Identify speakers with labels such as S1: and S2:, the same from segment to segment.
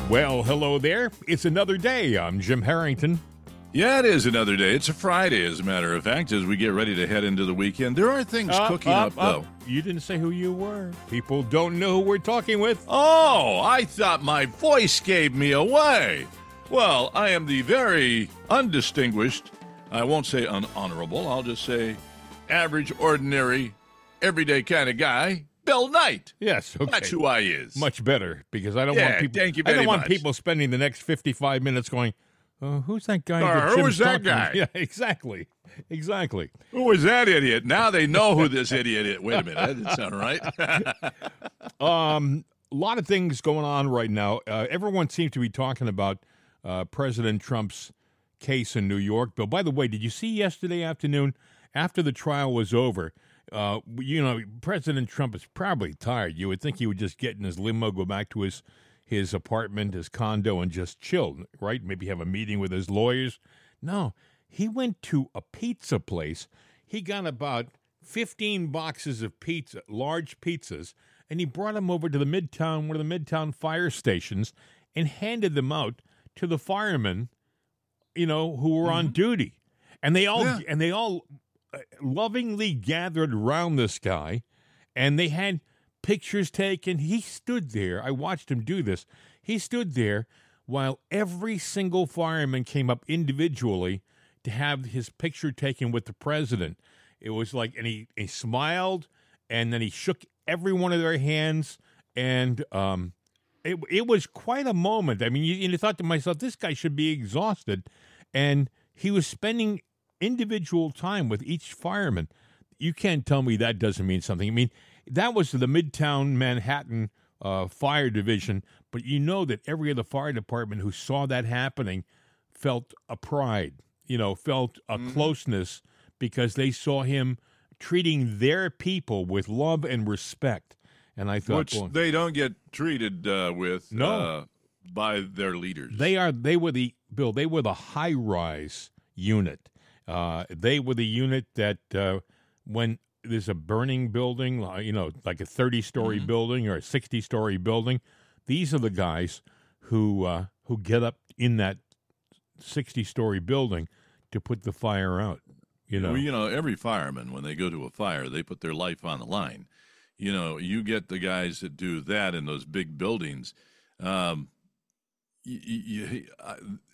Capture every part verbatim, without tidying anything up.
S1: Well, hello there. It's another day. I'm Jim Harrington.
S2: Yeah, it is another day. It's a Friday, as a matter of fact, as we get ready to head into the weekend. There are things
S1: Up,
S2: cooking
S1: up,
S2: up,
S1: up.
S2: though.
S1: You didn't say who you were. People don't know who we're talking with.
S2: Oh, I thought my voice gave me away. Well, I am the very undistinguished, I won't say unhonorable, I'll just say average, ordinary, everyday kind of guy, Bill Knight.
S1: Yes, okay.
S2: That's who I is.
S1: Much better, because I don't
S2: Yeah,
S1: want people.
S2: thank you
S1: I
S2: very
S1: don't want
S2: much.
S1: people spending the next fifty-five minutes going, uh, "Who's that guy?"
S2: Or,
S1: that
S2: who
S1: Jim's
S2: is that
S1: talking
S2: guy?
S1: to?" Yeah, exactly, exactly.
S2: Who is that idiot? Now they know who this idiot is. Wait a minute, that didn't sound right.
S1: Um, a lot of things going on right now. Uh, everyone seems to be talking about uh, President Trump's case in New York. Bill, by the way, did you see yesterday afternoon after the trial was over? Uh, you know, President Trump is probably tired. You would think he would just get in his limo, go back to his his apartment, his condo, and just chill, right? Maybe have a meeting with his lawyers. No, he went to a pizza place. He got about fifteen boxes of pizza, large pizzas, and he brought them over to the Midtown, one of the Midtown fire stations, and handed them out to the firemen, you know, who were mm-hmm. on duty. And they all yeah. and they all lovingly gathered around this guy, and they had pictures taken. He stood there. I watched him do this. He stood there while every single fireman came up individually to have his picture taken with the president. It was like, and he, he smiled, and then he shook every one of their hands, and um, it it was quite a moment. I mean, you, you thought to myself, this guy should be exhausted, and he was spending individual time with each fireman. You can't tell me that doesn't mean something. I mean, that was the Midtown Manhattan uh, Fire Division, but you know that every other fire department who saw that happening felt a pride, you know, felt a mm-hmm. closeness, because they saw him treating their people with love and respect. And I thought,
S2: which
S1: well,
S2: they don't get treated uh, with
S1: no.
S2: uh, by their leaders.
S1: They are. They were the Bill. They were the high-rise unit. Uh, they were the unit that uh, when there's a burning building, you know, like a thirty-story mm-hmm. building or a sixty-story building, these are the guys who uh, who get up in that sixty-story building to put the fire out. You know,
S2: well, you know, every fireman, when they go to a fire, they put their life on the line. You know, you get the guys that do that in those big buildings. Um, you, you, I,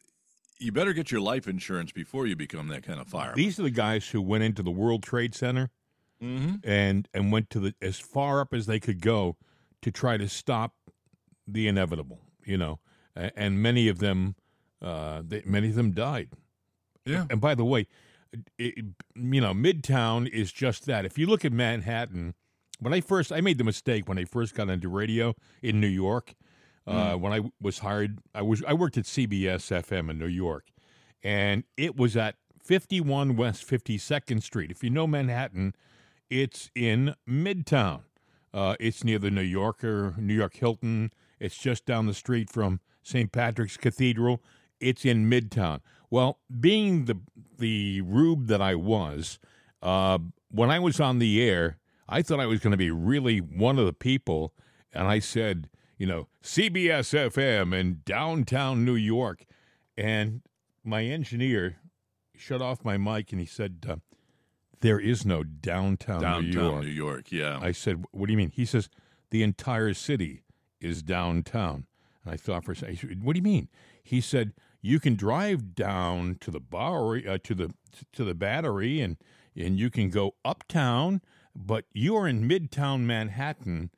S2: You better get your life insurance before you become that kind of fireman.
S1: These are the guys who went into the World Trade Center
S2: mm-hmm.
S1: and and went to the as far up as they could go to try to stop the inevitable. You know, and many of them, uh, they, many of them died.
S2: Yeah.
S1: And by the way, it, you know, Midtown is just that. If you look at Manhattan, when I first I made the mistake when I first got into radio in New York. Uh, mm. When I was hired, I was I worked at C B S F M in New York, and it was at fifty-one West fifty-second Street. If you know Manhattan, it's in Midtown. Uh, it's near the New Yorker, New York Hilton. It's just down the street from Saint Patrick's Cathedral. It's in Midtown. Well, being the the rube that I was, uh, when I was on the air, I thought I was going to be really one of the people, and I said, you know, C B S F M in downtown New York. And my engineer shut off my mic and he said, uh, there is no downtown,
S2: downtown
S1: New York.
S2: New York, yeah.
S1: I said, what do you mean? He says, the entire city is downtown. And I thought for a second, what do you mean? He said, you can drive down to the Bowery, uh, to the to the Battery, and, and you can go uptown, but you are in Midtown Manhattan,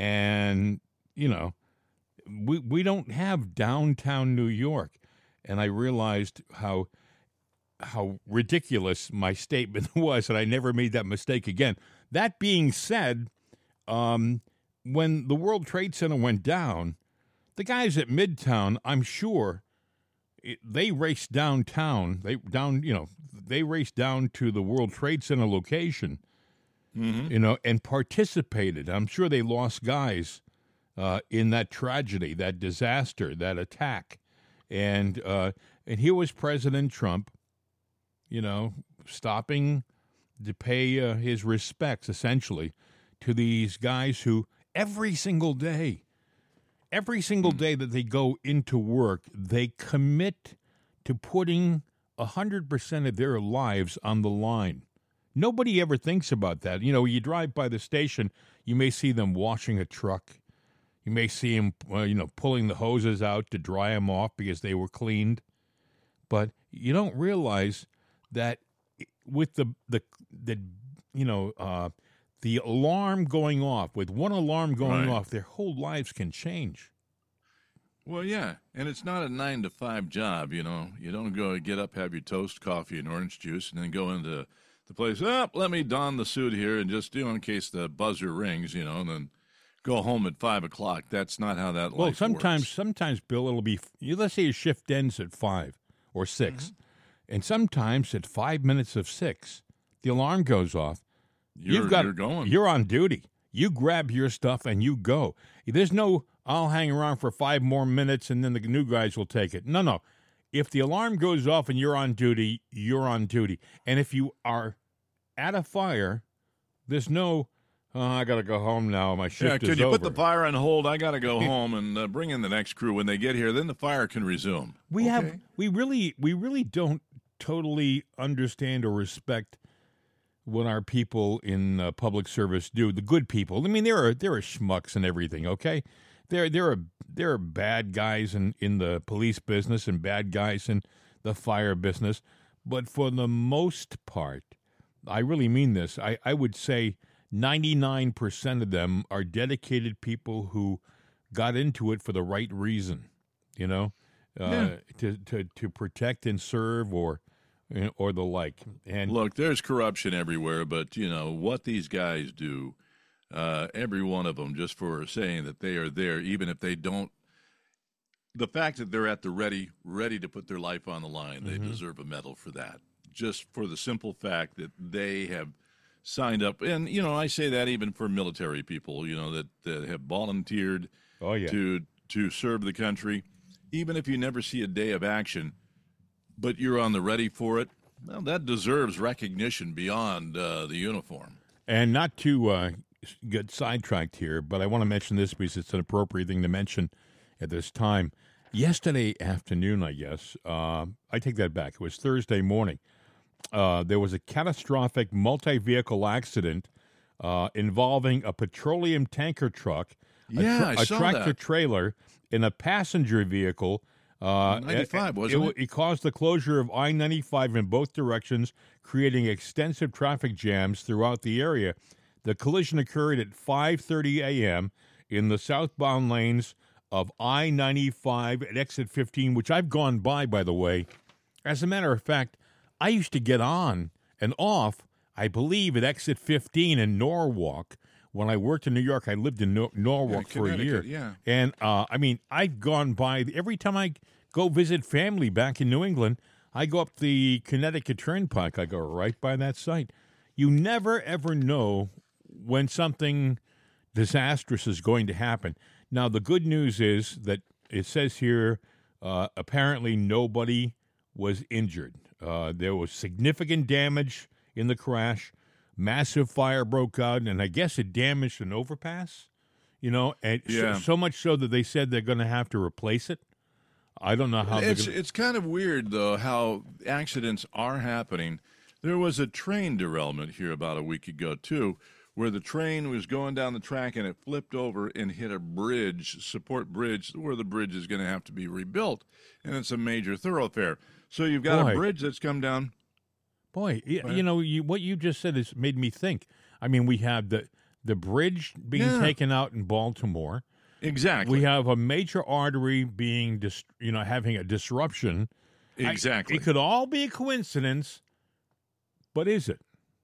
S1: and you know, we we don't have downtown New York. And I realized how how ridiculous my statement was, and I never made that mistake again. That being said, um, when the World Trade Center went down, the guys at Midtown, I'm sure, it, they raced downtown. They down, you know, they raced down to the World Trade Center location, mm-hmm. you know, and participated. I'm sure they lost guys Uh, in that tragedy, that disaster, that attack. And uh, and here was President Trump, you know, stopping to pay uh, his respects, essentially, to these guys who every single day, every single day that they go into work, they commit to putting one hundred percent of their lives on the line. Nobody ever thinks about that. You know, you drive by the station, you may see them washing a truck. You may see them, uh, you know, pulling the hoses out to dry them off because they were cleaned. But you don't realize that with the, the, the you know, uh, the alarm going off, with one alarm going
S2: Right.
S1: off, their whole lives can change.
S2: Well, yeah, and it's not a nine to five job. You know, you don't go get up, have your toast, coffee, and orange juice, and then go into the place. Oh, let me don the suit here and just do in case the buzzer rings. You know, and then go home at five o'clock. That's not how that.
S1: Well,
S2: life
S1: sometimes,
S2: works.
S1: sometimes, Bill, it'll be. You let's say your shift ends at five or six,
S2: Mm-hmm.
S1: and sometimes at five minutes of six, the alarm goes off.
S2: you're,
S1: You've got
S2: you're going.
S1: You're on duty. You grab your stuff and you go. There's no, I'll hang around for five more minutes and then the new guys will take it. No, no. If the alarm goes off and you're on duty, you're on duty. And if you are at a fire, there's no, oh, I got to go home now. My
S2: yeah,
S1: shift
S2: could
S1: is
S2: you
S1: over.
S2: put the fire on hold? I got to go home and uh, bring in the next crew when they get here. Then the fire can resume.
S1: We have
S2: Okay.
S1: we really we really don't totally understand or respect what our people in uh, public service do. The good people. I mean, there are there are schmucks and everything. Okay, there there are there are bad guys in in the police business and bad guys in the fire business. But for the most part, I really mean this. I I would say ninety-nine percent of them are dedicated people who got into it for the right reason. You know. Uh,
S2: Yeah.
S1: to, to, to protect and serve or or the like. And
S2: Look, there's corruption everywhere, but you know what these guys do. Uh, every one of them, just for saying that they are there, even if they don't. The fact that they're at the ready, ready to put their life on the line, they
S1: Mhm.
S2: deserve a medal for that. Just for the simple fact that they have signed up, and you know, I say that even for military people, you know, that, that have volunteered
S1: oh yeah,
S2: to to serve the country, even if you never see a day of action, but you're on the ready for it. Well, that deserves recognition beyond uh, the uniform.
S1: and not to uh, get sidetracked here, but I want to mention this because it's an appropriate thing to mention at this time. Yesterday afternoon, I guess, uh, I take that back. It was Thursday morning. Uh, there was a catastrophic multi-vehicle accident uh, involving a petroleum tanker truck, a,
S2: Yeah, I
S1: a
S2: saw
S1: tractor
S2: that.
S1: trailer, and a passenger vehicle. Uh,
S2: ninety-five,
S1: it,
S2: wasn't
S1: it,
S2: it?
S1: it caused the closure of I ninety-five in both directions, creating extensive traffic jams throughout the area. The collision occurred at five thirty a.m. in the southbound lanes of I ninety-five at exit fifteen, which I've gone by, by the way. As a matter of fact, I used to get on and off, I believe, at exit fifteen in Norwalk. When I worked in New York, I lived in Nor- Norwalk
S2: Yeah,
S1: for a year.
S2: Connecticut, yeah.
S1: And, uh, I mean, I've gone by, every time I go visit family back in New England, I go up the Connecticut Turnpike. I go right by that site. You never, ever know when something disastrous is going to happen. Now, the good news is that it says here, uh, apparently nobody was injured. Uh, there was significant damage in the crash. Massive fire broke out, and I guess it damaged an overpass. You know, and
S2: Yeah.
S1: so, so much so that they said they're going to have to replace it. I don't know how they're
S2: It's
S1: going
S2: it's kind of weird though how accidents are happening. There was a train derailment here about a week ago too, where the train was going down the track and it flipped over and hit a bridge, support bridge, where the bridge is going to have to be rebuilt, and it's a major thoroughfare. So you've got
S1: Boy.
S2: a bridge that's come down.
S1: Boy, y-
S2: Right.
S1: you know, you, what you just said has made me think. I mean, we have the the bridge being
S2: Yeah.
S1: taken out in Baltimore.
S2: Exactly.
S1: We have a major artery being, dis, you know, having a disruption. I-
S2: exactly.
S1: it could all be a coincidence, but is it?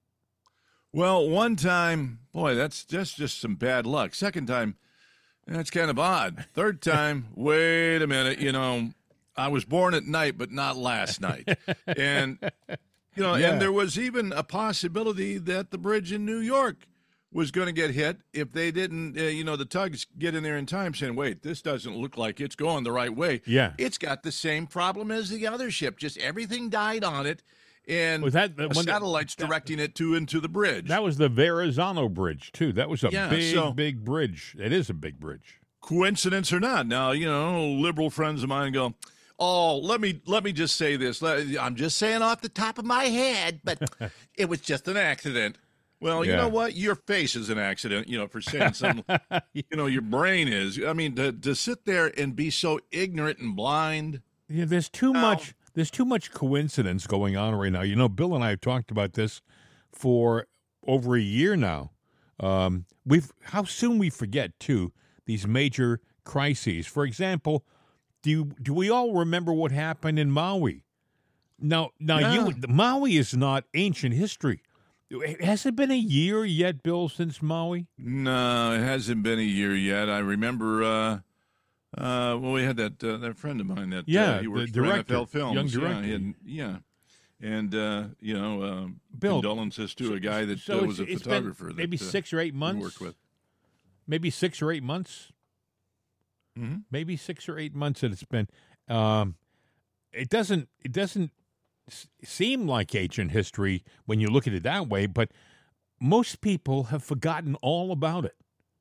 S2: Well, one time, boy, that's that's just some bad luck. Second time, that's kind of odd. Third time, wait a minute, you know, I was born at night, but not last night. And, you know,
S1: Yeah.
S2: and there was even a possibility that the bridge in New York was going to get hit if they didn't, uh, you know, the tugs get in there in time saying, wait, this doesn't look like it's going the right way.
S1: Yeah.
S2: It's got the same problem as the other ship. Just everything died on it. And
S1: Was that the
S2: a
S1: one that-
S2: satellite's directing it to into the bridge.
S1: That was the Verrazano Bridge, too. That was a
S2: Yeah,
S1: big,
S2: so-
S1: big bridge. It is a big bridge.
S2: coincidence or not. Now, you know, liberal friends of mine go, oh, let me let me just say this. I'm just saying off the top of my head, but it was just an accident. Well, you
S1: Yeah.
S2: know what? Your face is an accident, you know, for saying something, you know, your brain is. I mean, to, to sit there and be so ignorant and blind.
S1: Yeah, there's too
S2: Well-
S1: much. There's too much coincidence going on right now. You know, Bill and I have talked about this for over a year now. Um, we've how soon we forget too these major crises. For example, do you, do we all remember what happened in Maui? Now, now
S2: Yeah.
S1: you Maui is not ancient history. Has it been a year yet, Bill, since Maui?
S2: No, it hasn't been a year yet. I remember, uh, uh, well, we had that uh, that friend of mine that
S1: Yeah,
S2: uh, he
S1: the
S2: worked
S1: director,
S2: for N F L Films.
S1: young
S2: Yeah,
S1: director.
S2: he had- yeah. And, uh, you know, uh,
S1: Bill,
S2: condolences to a guy that
S1: So
S2: uh,
S1: it's-
S2: was a
S1: it's been
S2: photographer.
S1: maybe
S2: that, uh,
S1: six or eight
S2: we
S1: months.
S2: worked with.
S1: Maybe six or eight months.
S2: Mhm.
S1: Maybe six or eight months that it's been. Um, it doesn't. It doesn't s- seem like ancient history when you look at it that way. But most people have forgotten all about it.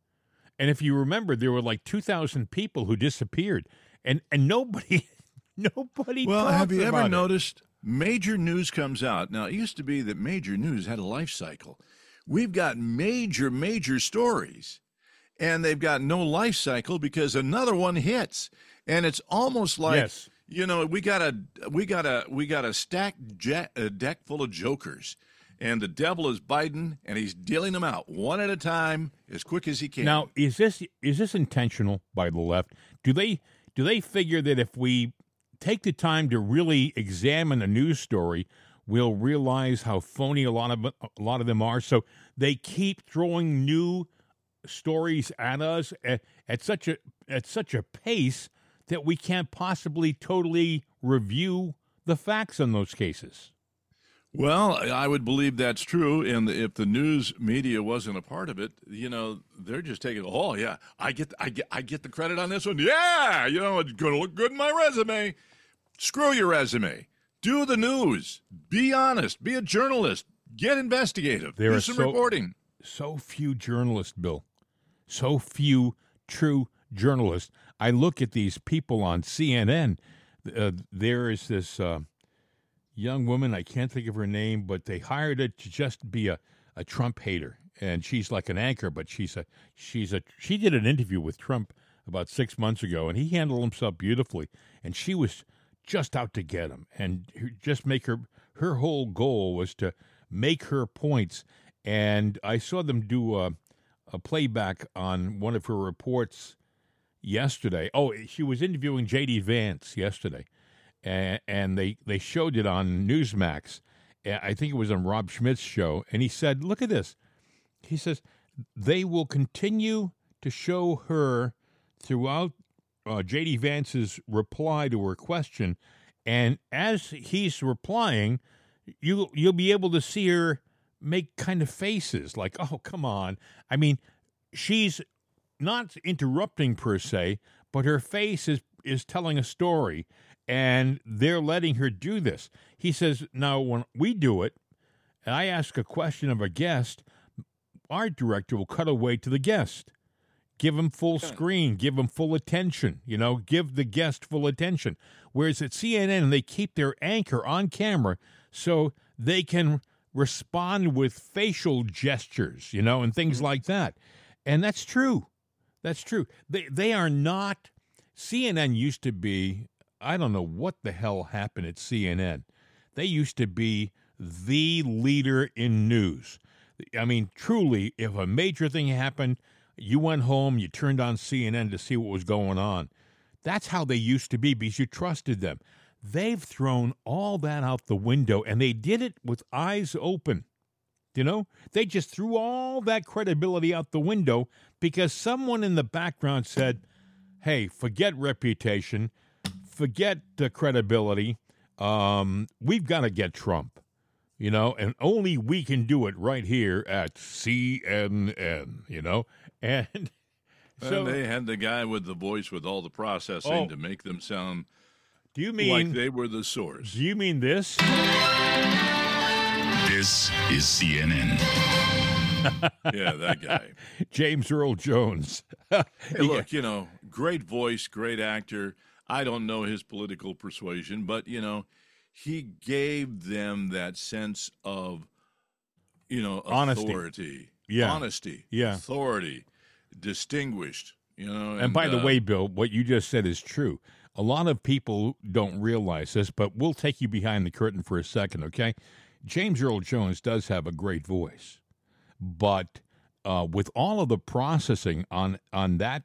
S1: And if you remember, there were like two thousand people who disappeared, and and nobody, nobody.
S2: Well,
S1: talks
S2: have you ever
S1: about it.
S2: noticed major news comes out? Now, it used to be that major news had a life cycle. We've got major, major stories, and they've got no life cycle because another one hits, and it's almost like
S1: Yes.
S2: you know we got a we got a we got a stacked jet, a deck full of jokers, and the devil is Biden, and he's dealing them out one at a time as quick as he can.
S1: Now, is this is this intentional by the left? Do they do they figure that if we take the time to really examine a news story, we'll realize how phony a lot of a lot of them are? So they keep throwing new stories at us at, at such a at such a pace that we can't possibly totally review the facts in those cases.
S2: Well, I would believe that's true. And if the news media wasn't a part of it, you know, they're just taking, oh, yeah, I get, I get, I get the credit on this one. Yeah, you know, it's going to look good in my resume. Screw your resume. Do the news. Be honest. Be a journalist. Get investigative.
S1: There
S2: Do
S1: are
S2: some
S1: so-
S2: reporting.
S1: So few journalists, Bill. So few true journalists. I look at these people on C N N. Uh, there is this uh, young woman, I can't think of her name, but they hired her to just be a, a Trump hater. And she's like an anchor, but she's a she's a she did an interview with Trump about six months ago, and he handled himself beautifully. And she was just out to get him and just make her her whole goal was to make her points. And I saw them do a, a playback on one of her reports yesterday. Oh, she was interviewing J D Vance yesterday, and, and they, they showed it on Newsmax. And I think it was on Rob Schmidt's show. And he said, look at this. He says, they will continue to show her throughout uh, J D Vance's reply to her question. And as he's replying, you, you'll be able to see her make kind of faces like, oh, come on. I mean, she's not interrupting per se, but her face is, is telling a story, and they're letting her do this. He says, now, when we do it, and I ask a question of a guest, our director will cut away to the guest. Give him full screen, give him full attention, you know, give the guest full attention. Whereas at C N N, they keep their anchor on camera so they can respond with facial gestures, you know, and things like that. And that's true. That's true. They they are not, C N N used to be, I don't know what the hell happened at C N N. They used to be the leader in news. I mean, truly, if a major thing happened, you went home, you turned on C N N to see what was going on. That's how they used to be because you trusted them. They've thrown all that out the window, and they did it with eyes open. You know, they just threw all that credibility out the window because someone in the background said, hey, forget reputation, forget the credibility. Um, we've got to get Trump, you know, and only we can do it right here at C N N, you know. And so
S2: and they had the guy with the voice with all the processing
S1: Oh.
S2: to make them sound
S1: do you mean
S2: like they were the source.
S1: do you mean this?
S3: This is C N N.
S2: Yeah, that guy.
S1: James Earl Jones.
S2: Hey, look, you know, great voice, great actor. I don't know his political persuasion, but, you know, he gave them that sense of, you know,
S1: Honesty.
S2: authority.
S1: Yeah.
S2: Honesty.
S1: Yeah.
S2: Authority. Distinguished, you know. And,
S1: And by the
S2: uh,
S1: way, Bill, what you just said is true. A lot of people don't realize this, but we'll take you behind the curtain for a second, okay? James Earl Jones does have a great voice, but uh, with all of the processing on on that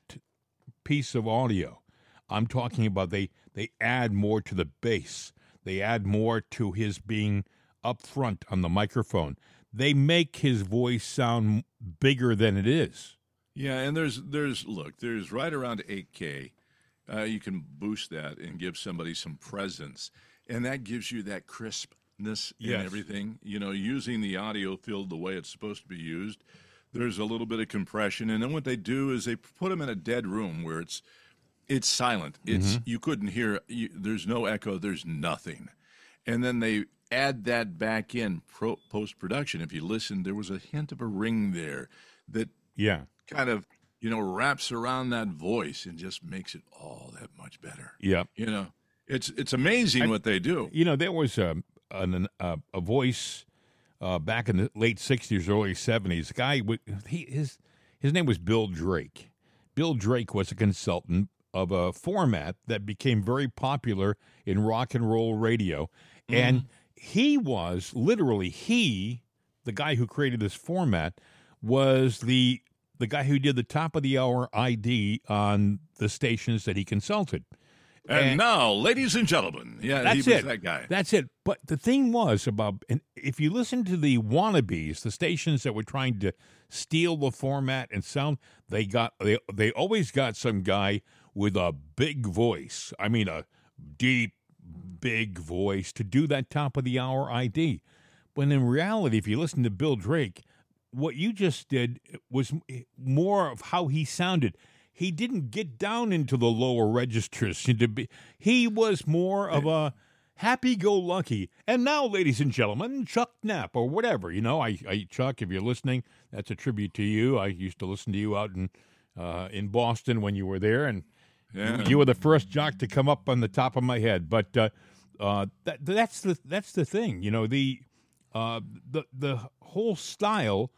S1: piece of audio, I'm talking about they they add more to the bass. They add more to his being up front on the microphone. They make his voice sound bigger than it is.
S2: Yeah, and there's there's look, there's right around eight K. Uh, you can boost that and give somebody some presence, and that gives you that crispness
S1: Yes.
S2: and everything. You know, using the audio field the way it's supposed to be used. There's a little bit of compression, and then what they do is they put them in a dead room where it's it's silent. It's you couldn't hear. You, there's no echo. There's nothing, and then they add that back in pro, post production. If you listen, there was a hint of a ring there that
S1: Yeah.
S2: kind of, you know, wraps around that voice and just makes it all that much better.
S1: Yeah.
S2: You know, it's it's amazing what they do.
S1: You know, there was a an, a, a voice uh, back in the late sixties, early seventies. A guy, with, he his his name was Bill Drake. Bill Drake was a consultant of a format that became very popular in rock and roll radio, and he was literally he, the guy who created this format, was the the guy who did the top of the hour I D on the stations that he consulted.
S2: And,
S1: And-
S2: now, ladies and gentlemen, yeah,
S1: That's
S2: he was
S1: it.
S2: that guy.
S1: That's it. But the thing was about, and if you listen to the wannabes, the stations that were trying to steal the format and sound, they got they they always got some guy with a big voice. I mean, a deep, big voice to do that top of the hour I D. When in reality, if you listen to Bill Drake, what you just did was more of how he sounded. He didn't get down into the lower registers. To be, he was more of a happy-go-lucky. And now, ladies and gentlemen, Chuck Knapp or whatever. You know, I, I Chuck, if you're listening, that's a tribute to you. I used to listen to you out in uh, in Boston when you were there, and
S2: Yeah.
S1: you were the first jock to come up on the top of my head. But uh, uh, that that's the that's the thing. You know, the uh, the the whole style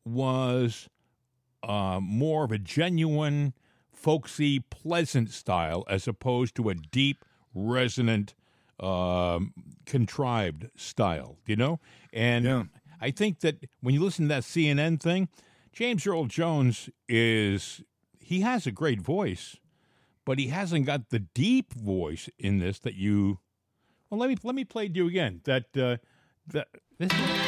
S1: was uh, more of a genuine, folksy, pleasant style as opposed to a deep, resonant, um, contrived style, you know? And
S2: Yeah.
S1: I think that when you listen to that C N N thing, James Earl Jones is, he has a great voice, but he hasn't got the deep voice in this that you, well, let me, let me play it to you again. That, uh, that, this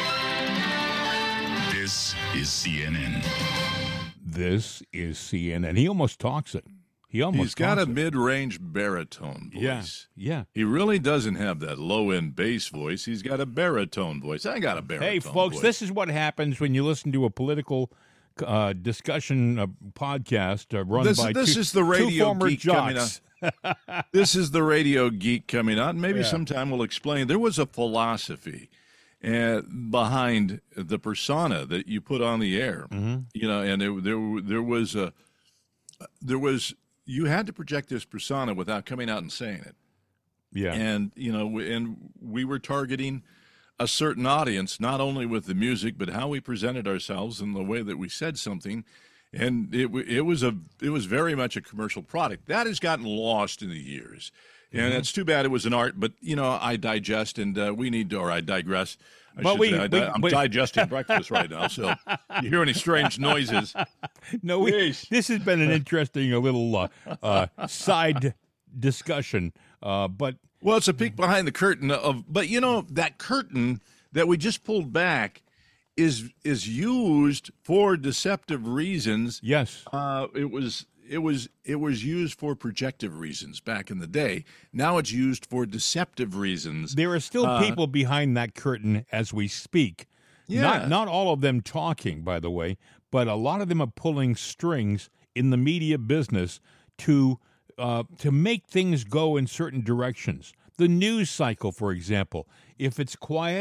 S3: This is C N N.
S1: This is C N N. He almost talks it. He almost
S2: He's got a
S1: talks it.
S2: mid-range baritone voice.
S1: Yeah, yeah.
S2: He really doesn't have that low-end bass voice. He's got a baritone voice. I got a baritone
S1: Hey, folks,
S2: voice.
S1: this is what happens when you listen to a political uh, discussion uh, podcast uh, run
S2: This-
S1: by
S2: this
S1: two,
S2: is the
S1: two
S2: Radio
S1: former
S2: Geek coming
S1: jocks.
S2: This is the radio geek coming out. Maybe
S1: Yeah.
S2: sometime we'll explain. There was a philosophy uh, behind the persona that you put on the air.
S1: Mm-hmm.
S2: You know, and there, there, there was a, there was you had to project this persona without coming out and saying it.
S1: Yeah.
S2: And you know, we- and we were targeting a certain audience, not only with the music, but how we presented ourselves and the way that we said something. And it w- it was a it was very much a commercial product that has gotten lost in the years, and it's too bad. It was an art, but you know, I digest, and uh, we need to, or I digress. I
S1: But
S2: should
S1: we-
S2: say, I di-
S1: we-
S2: I'm
S1: but-
S2: digesting breakfast right now, so you hear any strange noises?
S1: No, we,
S2: Yeesh.
S1: this has been an interesting a little uh, uh, side discussion, uh, but
S2: Well, it's a peek behind the curtain of, but you know, that curtain that we just pulled back is is used for deceptive reasons.
S1: yes,
S2: Uh, it was it was it was used for projective reasons back in the day. Now it's used for deceptive reasons.
S1: there are still
S2: Uh,
S1: people behind that curtain as we speak.
S2: Yeah.
S1: Not not all of them talking, by the way, but a lot of them are pulling strings in the media business to uh, to make things go in certain directions. The news cycle, for example, if it's quiet,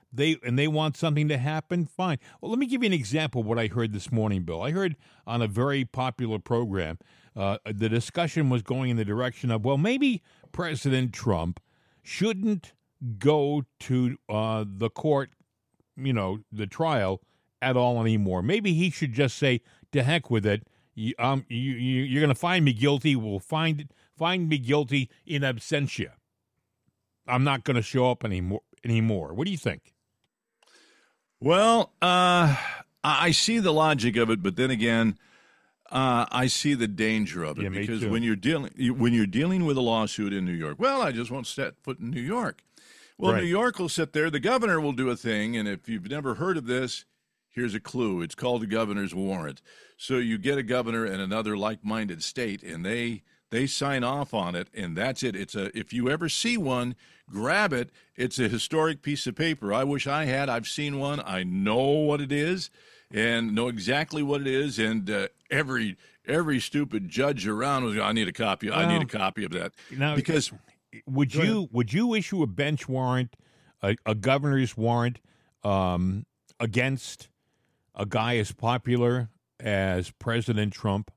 S1: they and they want something to happen, fine. Well, let me give you an example of what I heard this morning, Bill. I heard on a very popular program, uh, the discussion was going in the direction of, well, maybe President Trump shouldn't go to uh, the court, you know, the trial at all anymore. Maybe he should just say, to heck with it. You, um, you, you, you're going to find me guilty. We'll find find me guilty in absentia. I'm not going to show up anymore. Anymore. What do you think?
S2: Well, uh, I see the logic of it, but then again, uh, I see the danger of it,
S1: Yeah, me
S2: because
S1: too.
S2: when you're dealing when you're dealing with a lawsuit in New York, well, I just won't set foot in New York. Well,
S1: Right.
S2: New York will sit there. The governor will do a thing, and if you've never heard of this, here's a clue. It's called a governor's warrant. So you get a governor in another like-minded state, and they they sign off on it, and that's it. It's a if you ever see one, grab it. It's a historic piece of paper. I wish I had. I've seen one. I know what it is, and know exactly what it is. And uh, every every stupid judge around was, I need a copy. I need
S1: Well,
S2: a copy of that
S1: Now,
S2: because
S1: would
S2: Go
S1: you would you issue a bench warrant, a, a governor's warrant, um, against a guy as popular as President Trump?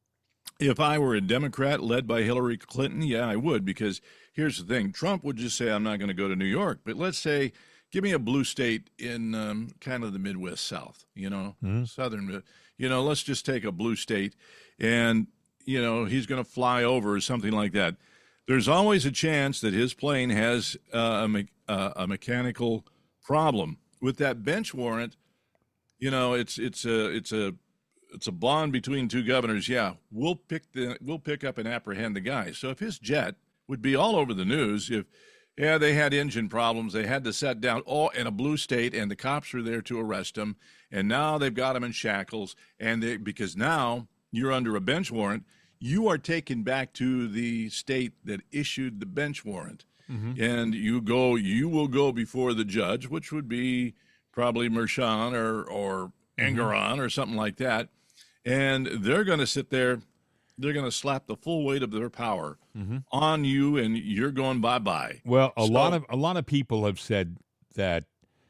S2: if I were a Democrat led by Hillary Clinton, yeah, I would, because here's the thing. Trump would just say, I'm not going to go to New York. But let's say, give me a blue state in um, kind of the Midwest South, you know,
S1: Mhm.
S2: Southern, you know, let's just take a blue state and, you know, he's going to fly over or something like that. There's always a chance that his plane has uh, a, me- uh, a mechanical problem. With that bench warrant, you know, it's it's a it's a it's a bond between two governors. Yeah, we'll pick the we'll pick up and apprehend the guy. So if his jet would be all over the news if yeah they had engine problems, they had to set down all in a blue state, and the cops were there to arrest him, and now they've got him in shackles, and they because now you're under a bench warrant, you are taken back to the state that issued the bench warrant,
S1: Mm-hmm.
S2: and you go you will go before the judge, which would be probably Merchan or or Engoron or something like that. And they're going to sit there, they're going to slap the full weight of their power
S1: Mm-hmm.
S2: on you, and you're going bye-bye.
S1: Well, a
S2: So-
S1: lot of a lot of people have said that.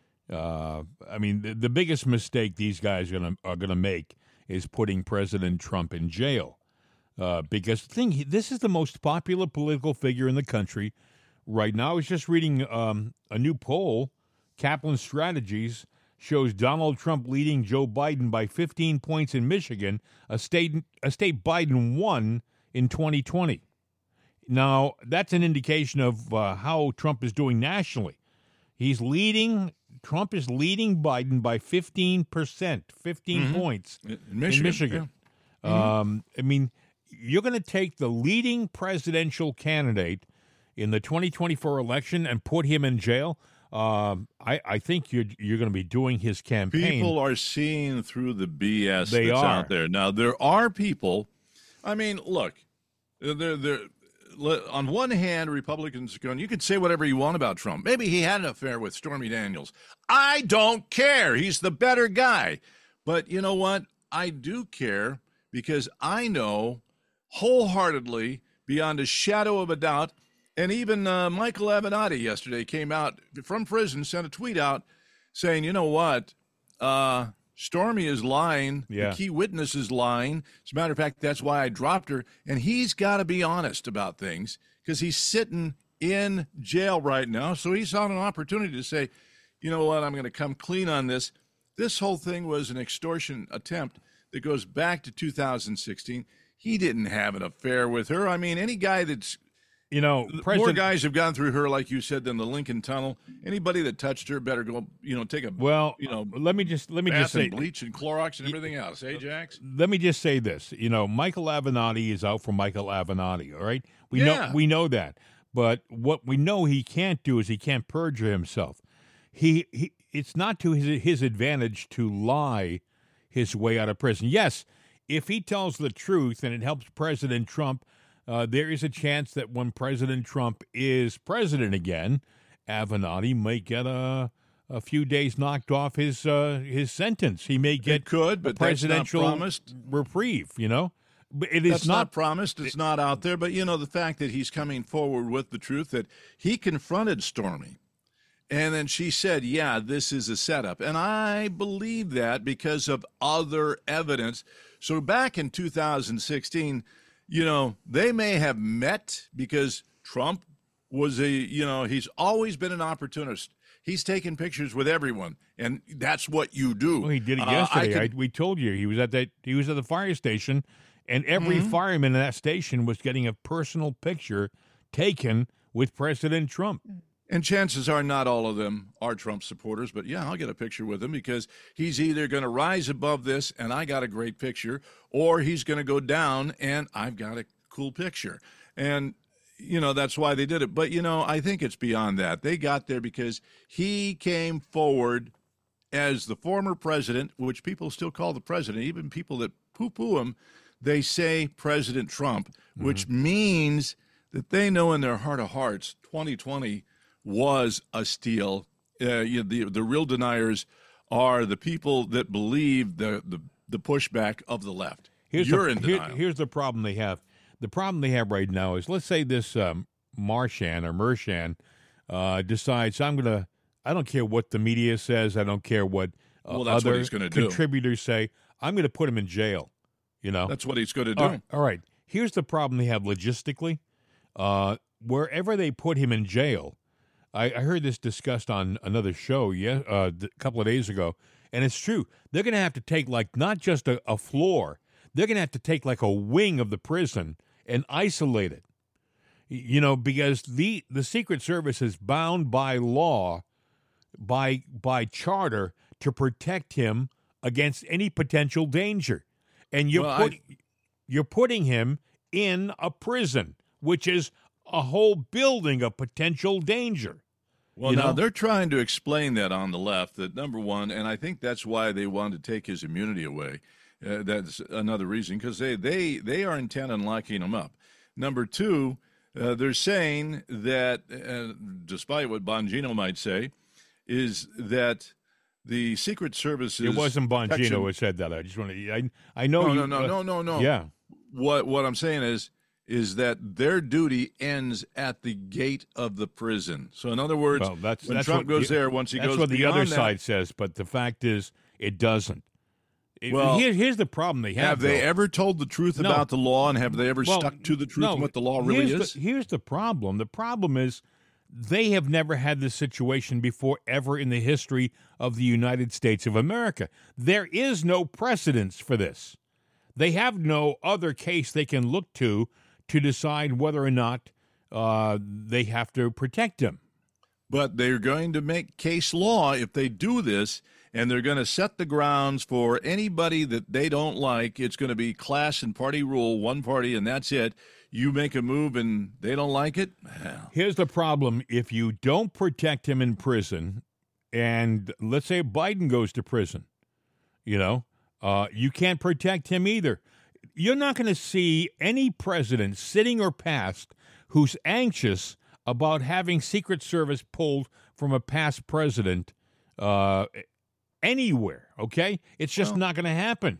S1: Uh, I mean, the, the biggest mistake these guys are gonna are gonna make is putting President Trump in jail, uh, because the thing he, this is the most popular political figure in the country right now. I was just reading um, a new poll. Kaplan Strategies shows Donald Trump leading Joe Biden by fifteen points in Michigan, a state a state Biden won in twenty twenty. Now, that's an indication of uh, how Trump is doing nationally. He's leading, Trump is leading Biden by fifteen percent, fifteen
S2: Mhm.
S1: points
S2: in Michigan.
S1: in Michigan.
S2: yeah.
S1: Um, I mean, you're going to take the leading presidential candidate in the twenty twenty-four election and put him in jail. Um, I, I think you're you're going to be doing his campaign.
S2: People are seeing through the B S
S1: They
S2: that's
S1: are.
S2: out there. Now, there are people, I mean, look, they're, they're, on one hand, Republicans are going, you can say whatever you want about Trump. Maybe he had an affair with Stormy Daniels. I don't care. He's the better guy. But you know what? I do care, because I know wholeheartedly, beyond a shadow of a doubt, and even uh, Michael Avenatti yesterday came out from prison, sent a tweet out saying, you know what? Uh, Stormy is lying.
S1: Yeah.
S2: The key witness is lying. As a matter of fact, that's why I dropped her. And he's got to be honest about things, because he's sitting in jail right now. So he's on an opportunity to say, you know what? I'm going to come clean on this. This whole thing was an extortion attempt that goes back to two thousand sixteen. He didn't have an affair with her. I mean, any guy that's
S1: you know,
S2: more
S1: President.
S2: guys have gone through her, like you said, than the Lincoln Tunnel. Anybody that touched her better go, you know, take a
S1: Well,
S2: you know,
S1: let me just let me just
S2: bath
S1: say
S2: and bleach and Clorox and everything else. Hey, Jax?
S1: let me just say this. You know, Michael Avenatti is out for Michael Avenatti. All right, we
S2: Yeah.
S1: know we know that. But what we know he can't do is he can't perjure himself. He, he it's not to his his advantage to lie his way out of prison. Yes, if he tells the truth and it helps President Trump, uh, there is a chance that when President Trump is president again, Avenatti may get a a few days knocked off his uh, his sentence. He may get
S2: It could, but
S1: a
S2: that's not
S1: presidential
S2: promised.
S1: reprieve. You know, but it is
S2: That's
S1: not.
S2: not promised. It's not out there. But, you know, the fact that he's coming forward with the truth, that he confronted Stormy. And then she said, yeah, this is a setup. And I believe that because of other evidence. So back in two thousand sixteen, you know, they may have met because Trump was a, you know, he's always been an opportunist. He's taken pictures with everyone, and that's what you do.
S1: Well, he did it
S2: Uh,
S1: yesterday.
S2: I
S1: I
S2: could-
S1: we told you he was at that. He was at the fire station, and every
S2: Mm-hmm.
S1: fireman in that station was getting a personal picture taken with President Trump.
S2: And chances are not all of them are Trump supporters, but yeah, I'll get a picture with him because he's either going to rise above this and I got a great picture, or he's going to go down and I've got a cool picture. And, you know, that's why they did it. But, you know, I think it's beyond that. They got there because he came forward as the former president, which people still call the president, even people that poo-poo him, they say President Trump, which means that they know in their heart of hearts twenty twenty was a steal. Uh, you know, the the real deniers are the people that believe the the, the pushback of the left.
S1: Here's
S2: You're
S1: the,
S2: in
S1: here-
S2: denial.
S1: here's the problem they have. The problem they have right now is, let's say this um, Marshan or Mershan uh, decides, I'm going to, I don't care what the media says, I don't care what uh,
S2: Well, that's what
S1: other
S2: he's gonna do.
S1: contributors say, I'm going to put him in jail. You know,
S2: That's what he's going to do.
S1: all right, all right. Here's the problem they have logistically. Uh, wherever they put him in jail, I, I heard this discussed on another show yeah, uh, a couple of days ago, and it's true. They're going to have to take, like, not just a, a floor, they're going to have to take, like, a wing of the prison and isolate it. Y- You know, because the, the Secret Service is bound by law, by by charter, to protect him against any potential danger. And you're
S2: Well,
S1: put,
S2: I-
S1: you're putting him in a prison, which is a whole building of potential danger.
S2: Well,
S1: You
S2: now
S1: know?
S2: they're trying to explain that on the left, that number one, and I think that's why they wanted to take his immunity away. Uh, that's another reason, because they, they, they are intent on locking him up. Number two, uh, they're saying that, uh, despite what Bongino might say, is that the Secret Service
S1: It wasn't Bongino
S2: protection-
S1: who said that. I just want to. I I know.
S2: No,
S1: you,
S2: no, no,
S1: uh,
S2: no, no, no.
S1: Yeah.
S2: What what I'm saying is is that their duty ends at the gate of the prison. So in other words,
S1: Well, that's
S2: when
S1: that's
S2: Trump
S1: what,
S2: goes there, once he
S1: that's
S2: goes
S1: what the other
S2: beyond that,
S1: side says. But the fact is, it doesn't. It-
S2: Well,
S1: here, here's the problem they have.
S2: have they
S1: though.
S2: ever told the truth
S1: No.
S2: about the law, and have they ever
S1: Well,
S2: stuck to the truth
S1: no,
S2: and what the law really
S1: here's
S2: is?
S1: The, here's the problem. The problem is they have never had this situation before ever in the history of the United States of America. There is no precedence for this. They have no other case they can look to to decide whether or not uh, they have to protect him.
S2: But they're going to make case law if they do this, and they're going to set the grounds for anybody that they don't like. It's going to be class and party rule, one party, and that's it. You make a move and they don't like it, well,
S1: Here's the problem. If you don't protect him in prison, and let's say Biden goes to prison, you know, uh, you can't protect him either. You're not going to see any president, sitting or past, who's anxious about having Secret Service pulled from a past president uh, anywhere, okay? It's just
S2: Well-
S1: not going to happen.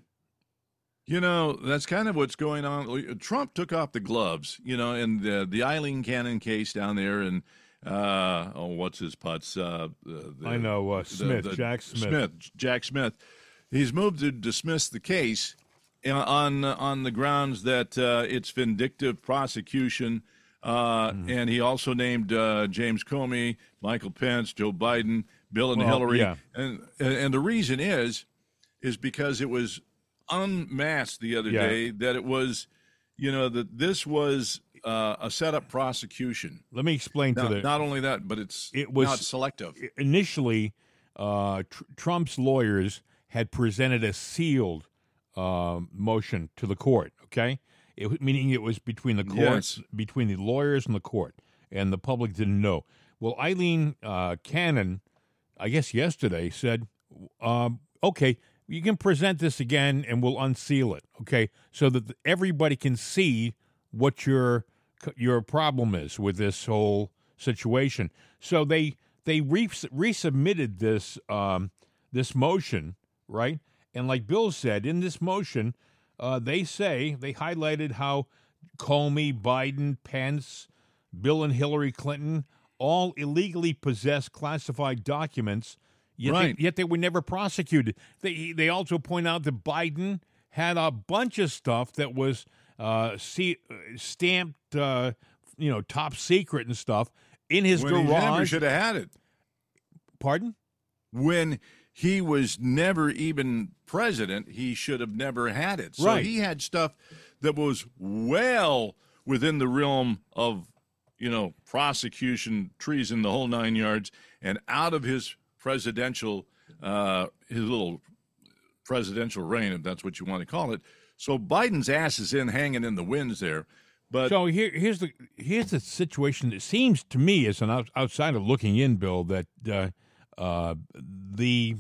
S2: You know, that's kind of what's going on. Trump took off the gloves, you know, in the the Eileen Cannon case down there, and uh, oh, what's his putts? Uh, the, the-
S1: I know, uh,
S2: the-
S1: Smith,
S2: the-
S1: Jack Smith.
S2: Smith, Jack Smith. He's moved to dismiss the case uh, on on the grounds that uh, it's vindictive prosecution, uh,
S1: Mm-hmm.
S2: and he also named uh, James Comey, Michael Pence, Joe Biden, Bill and
S1: Well,
S2: Hillary,
S1: yeah.
S2: and and the reason is is because it was unmasked the other
S1: Yeah.
S2: day that it was, you know, that this was uh, a setup prosecution.
S1: Let me explain
S2: Now,
S1: to the
S2: not only that, but it's
S1: It was-
S2: not selective.
S1: initially, uh, tr- Trump's lawyers had presented a sealed uh, motion to the court. Okay, it, w- meaning it was between the courts,
S2: Yes.
S1: between the lawyers and the court, and the public didn't know. Well, Eileen uh, Cannon, I guess yesterday said, um, "Okay, you can present this again, and we'll unseal it." Okay, so that everybody can see what your your problem is with this whole situation. So they they re- resubmitted this um, this motion, right? And like Bill said, in this motion, uh, they say they highlighted how Comey, Biden, Pence, Bill and Hillary Clinton, all illegally possessed classified documents, yet,
S2: Right.
S1: they, yet they were never prosecuted. They they also point out that Biden had a bunch of stuff that was uh, see, stamped, uh, you know, top secret and stuff in his
S2: When he never
S1: garage.
S2: should have had it.
S1: Pardon?
S2: When he was never even president, he should have never had it. So
S1: Right.
S2: he had stuff that was well within the realm of, you know, prosecution, treason, the whole nine yards, and out of his presidential, uh, his little presidential reign, if that's what you want to call it. So Biden's ass is in hanging in the winds there. But
S1: So here, here's the here's the situation. It seems to me, as an out, outsider looking in, Bill, that uh, uh, the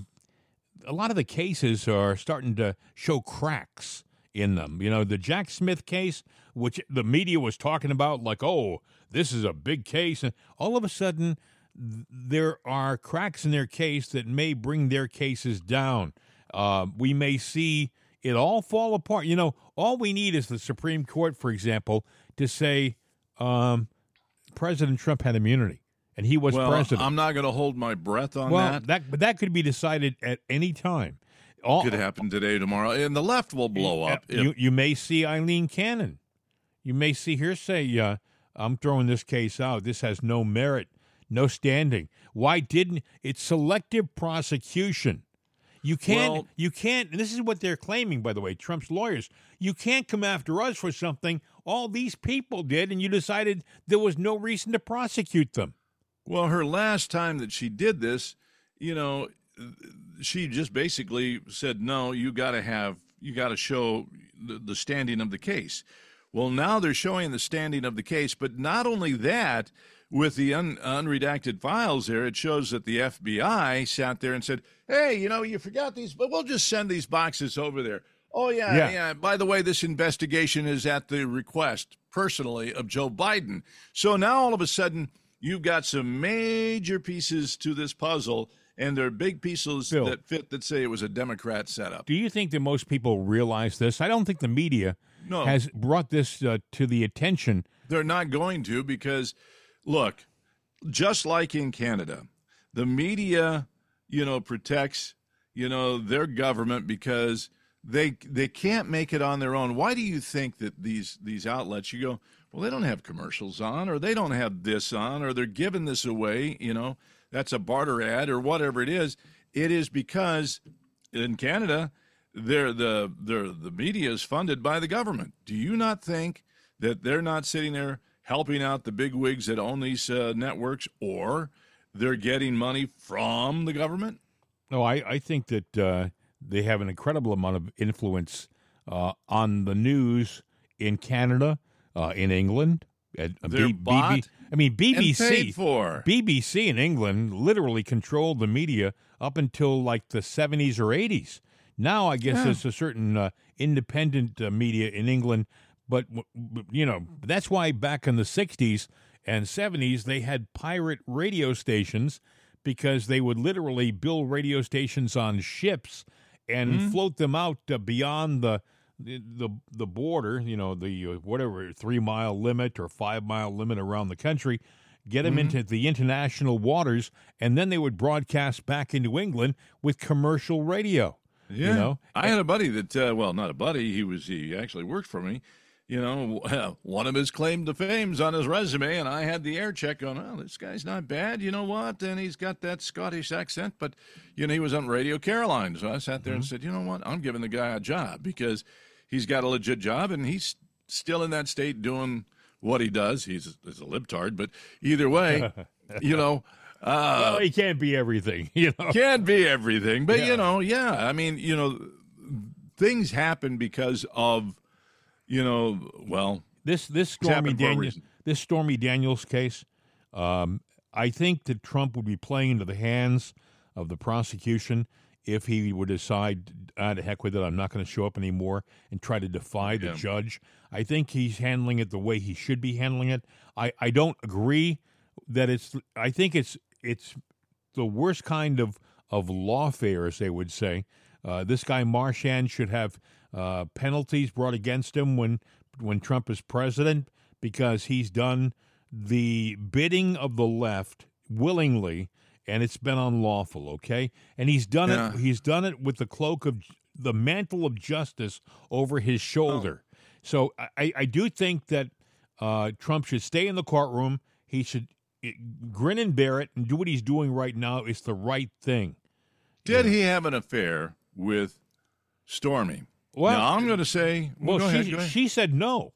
S1: a lot of the cases are starting to show cracks in them. You know, the Jack Smith case, which the media was talking about, like, oh, this is a big case, and all of a sudden, th- there are cracks in their case that may bring their cases down. Uh, we may see it all fall apart. You know, all we need is the Supreme Court, for example, to say um, President Trump had immunity and he was
S2: well,
S1: president.
S2: I'm not going to hold my breath on
S1: well,
S2: that.
S1: that but that could be decided at any time. All,
S2: Could happen today, tomorrow, and the left will blow up. if-
S1: You you may see Eileen Cannon. You may see her say, uh, "I'm throwing this case out. This has no merit, no standing." Why didn't it's selective prosecution? You can't.
S2: Well-
S1: you can't. And this is what they're claiming, by the way. Trump's lawyers. You can't come after us for something all these people did, and you decided there was no reason to prosecute them.
S2: Well, her last time that she did this, you know, she just basically said, no, you got to have, you got to show the, the standing of the case. Well, now they're showing the standing of the case, but not only that, with the un, unredacted files there, it shows that the F B I sat there and said, hey, you know, you forgot these, but we'll just send these boxes over there. Oh, yeah,
S1: Yeah.
S2: yeah. By the way, this investigation is at the request, personally, of Joe Biden. So now all of a sudden, you've got some major pieces to this puzzle, and they're big pieces
S1: Bill.
S2: that fit that say it was a Democrat setup.
S1: Do you think that most people realize this? I don't think the media
S2: No.
S1: has brought this uh, to the attention.
S2: They're not going to because, look, just like in Canada, the media, you know, protects, you know, their government because they they can't make it on their own. Why do you think that these these outlets, you go, well, they don't have commercials on, or they don't have this on, or they're giving this away, you know, that's a barter ad or whatever it is. It is because in Canada, they're the they're, the media is funded by the government. Do you not think that they're not sitting there helping out the big wigs that own these uh, networks, or they're getting money from the government?
S1: No, I, I think that uh, they have an incredible amount of influence uh, on the news in Canada, uh, in England. At, uh,
S2: They're
S1: B-
S2: bought
S1: B B I mean, B B C.
S2: and paid for.
S1: B B C in England literally controlled the media up until like the seventies or eighties. Now, I guess
S2: Yeah.
S1: there's a certain uh, independent uh, media in England, but, w- w- you know, that's why back in the sixties and seventies, they had pirate radio stations because they would literally build radio stations on ships and
S2: Mm-hmm.
S1: float them out uh, beyond the the the the border, you know, the uh, whatever three mile limit or five mile limit around the country, get them
S2: Mm-hmm.
S1: into the international waters, and then they would broadcast back into England with commercial radio.
S2: Yeah.
S1: You know,
S2: I had a buddy that, uh, well, not a buddy. He was he actually worked for me. You know, one of his claim to fame's on his resume, and I had the air check going, oh, this guy's not bad. You know what? And he's got that Scottish accent, but, you know, he was on Radio Caroline. So I sat there and said, you know what? I'm giving the guy a job because he's got a legit job, and he's still in that state doing what he does. He's, he's a libtard, but either way, you know. Uh,
S1: well, he can't be everything. You know,
S2: Can't be everything, but
S1: Yeah.
S2: you know, yeah. I mean, you know, things happen because of, you know, well,
S1: this this
S2: It's happened
S1: Stormy
S2: for a
S1: Daniels
S2: reason.
S1: this Stormy Daniels case. Um, I think that Trump would be playing into the hands of the prosecution if he would decide, ah, to heck with it, I'm not going to show up anymore and try to defy the
S2: Yeah.
S1: judge. I think he's handling it the way he should be handling it. I, I don't agree that it's. I think it's it's the worst kind of of lawfare, as they would say. Uh, this guy Marchand should have uh, penalties brought against him when when Trump is president because he's done the bidding of the left willingly, and it's been unlawful, okay? And he's done
S2: Yeah.
S1: it he's done it with the cloak of the mantle of justice over his shoulder.
S2: Oh.
S1: So I, I do think that uh, Trump should stay in the courtroom. He should it, grin and bear it and do what he's doing right now. It's the right thing.
S2: Did
S1: Yeah.
S2: he have an affair with Stormy?
S1: Well,
S2: now, I'm going to say,
S1: well,
S2: go ahead,
S1: she
S2: go ahead.
S1: she said no.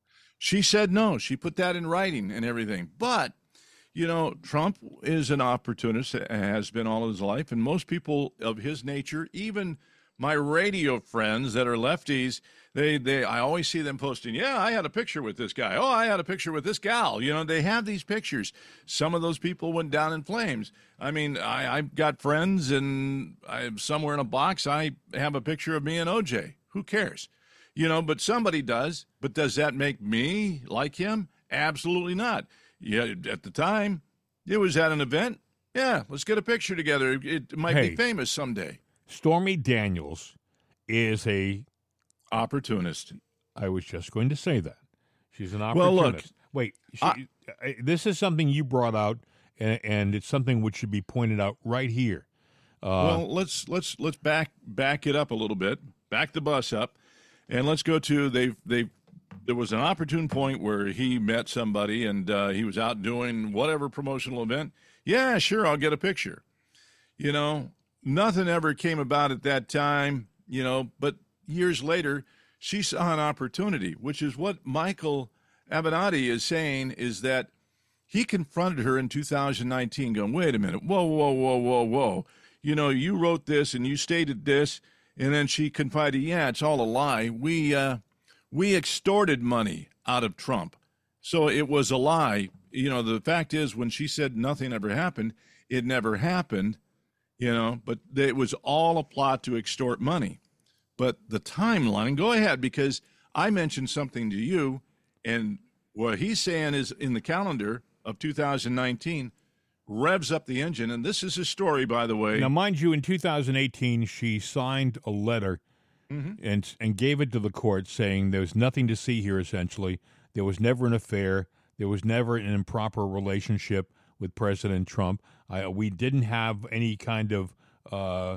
S2: She said no. She put that in writing and everything. But, you know, Trump is an opportunist, has been all his life, and most people of his nature, even my radio friends that are lefties, they, they, I always see them posting, yeah, I had a picture with this guy. Oh, I had a picture with this gal. You know, they have these pictures. Some of those people went down in flames. I mean, I, I've got friends, and I'm somewhere in a box, I have a picture of me and O J. Who cares? You know, but somebody does. But does that make me like him? Absolutely not. Yeah, at the time, it was at an event. Yeah, let's get a picture together. It might
S1: Hey.
S2: be famous someday.
S1: Stormy Daniels is a.
S2: Opportunist.
S1: I was just going to say that she's an
S2: Well,
S1: opportunist.
S2: look,
S1: Wait, she,
S2: I-
S1: I- this is something you brought out, and, and it's something which should be pointed out right here. Uh,
S2: Well, let's let's let's back back it up a little bit. Back the bus up, and let's go to they they. There was an opportune point where he met somebody, and uh, he was out doing whatever promotional event. Yeah, sure, I'll get a picture. You know, nothing ever came about at that time. You know, but years later, she saw an opportunity, which is what Michael Avenatti is saying. Is that he confronted her in two thousand nineteen, going, "Wait a minute, whoa, whoa, whoa, whoa, whoa." You know, you wrote this and you stated this, and then she confided, yeah, it's all a lie. We uh, we extorted money out of Trump. So it was a lie. You know, the fact is, when she said nothing ever happened, it never happened, you know, but it was all a plot to extort money. But the timeline, go ahead, because I mentioned something to you, and what he's saying is in the calendar of two thousand nineteen, revs up the engine. And this is his story, by the way.
S1: now, mind you, in two thousand eighteen, she signed a letter
S2: Mm-hmm.
S1: and and gave it to the court saying there was nothing to see here. Essentially, there was never an affair. There was never an improper relationship with President Trump. I, we didn't have any kind of uh,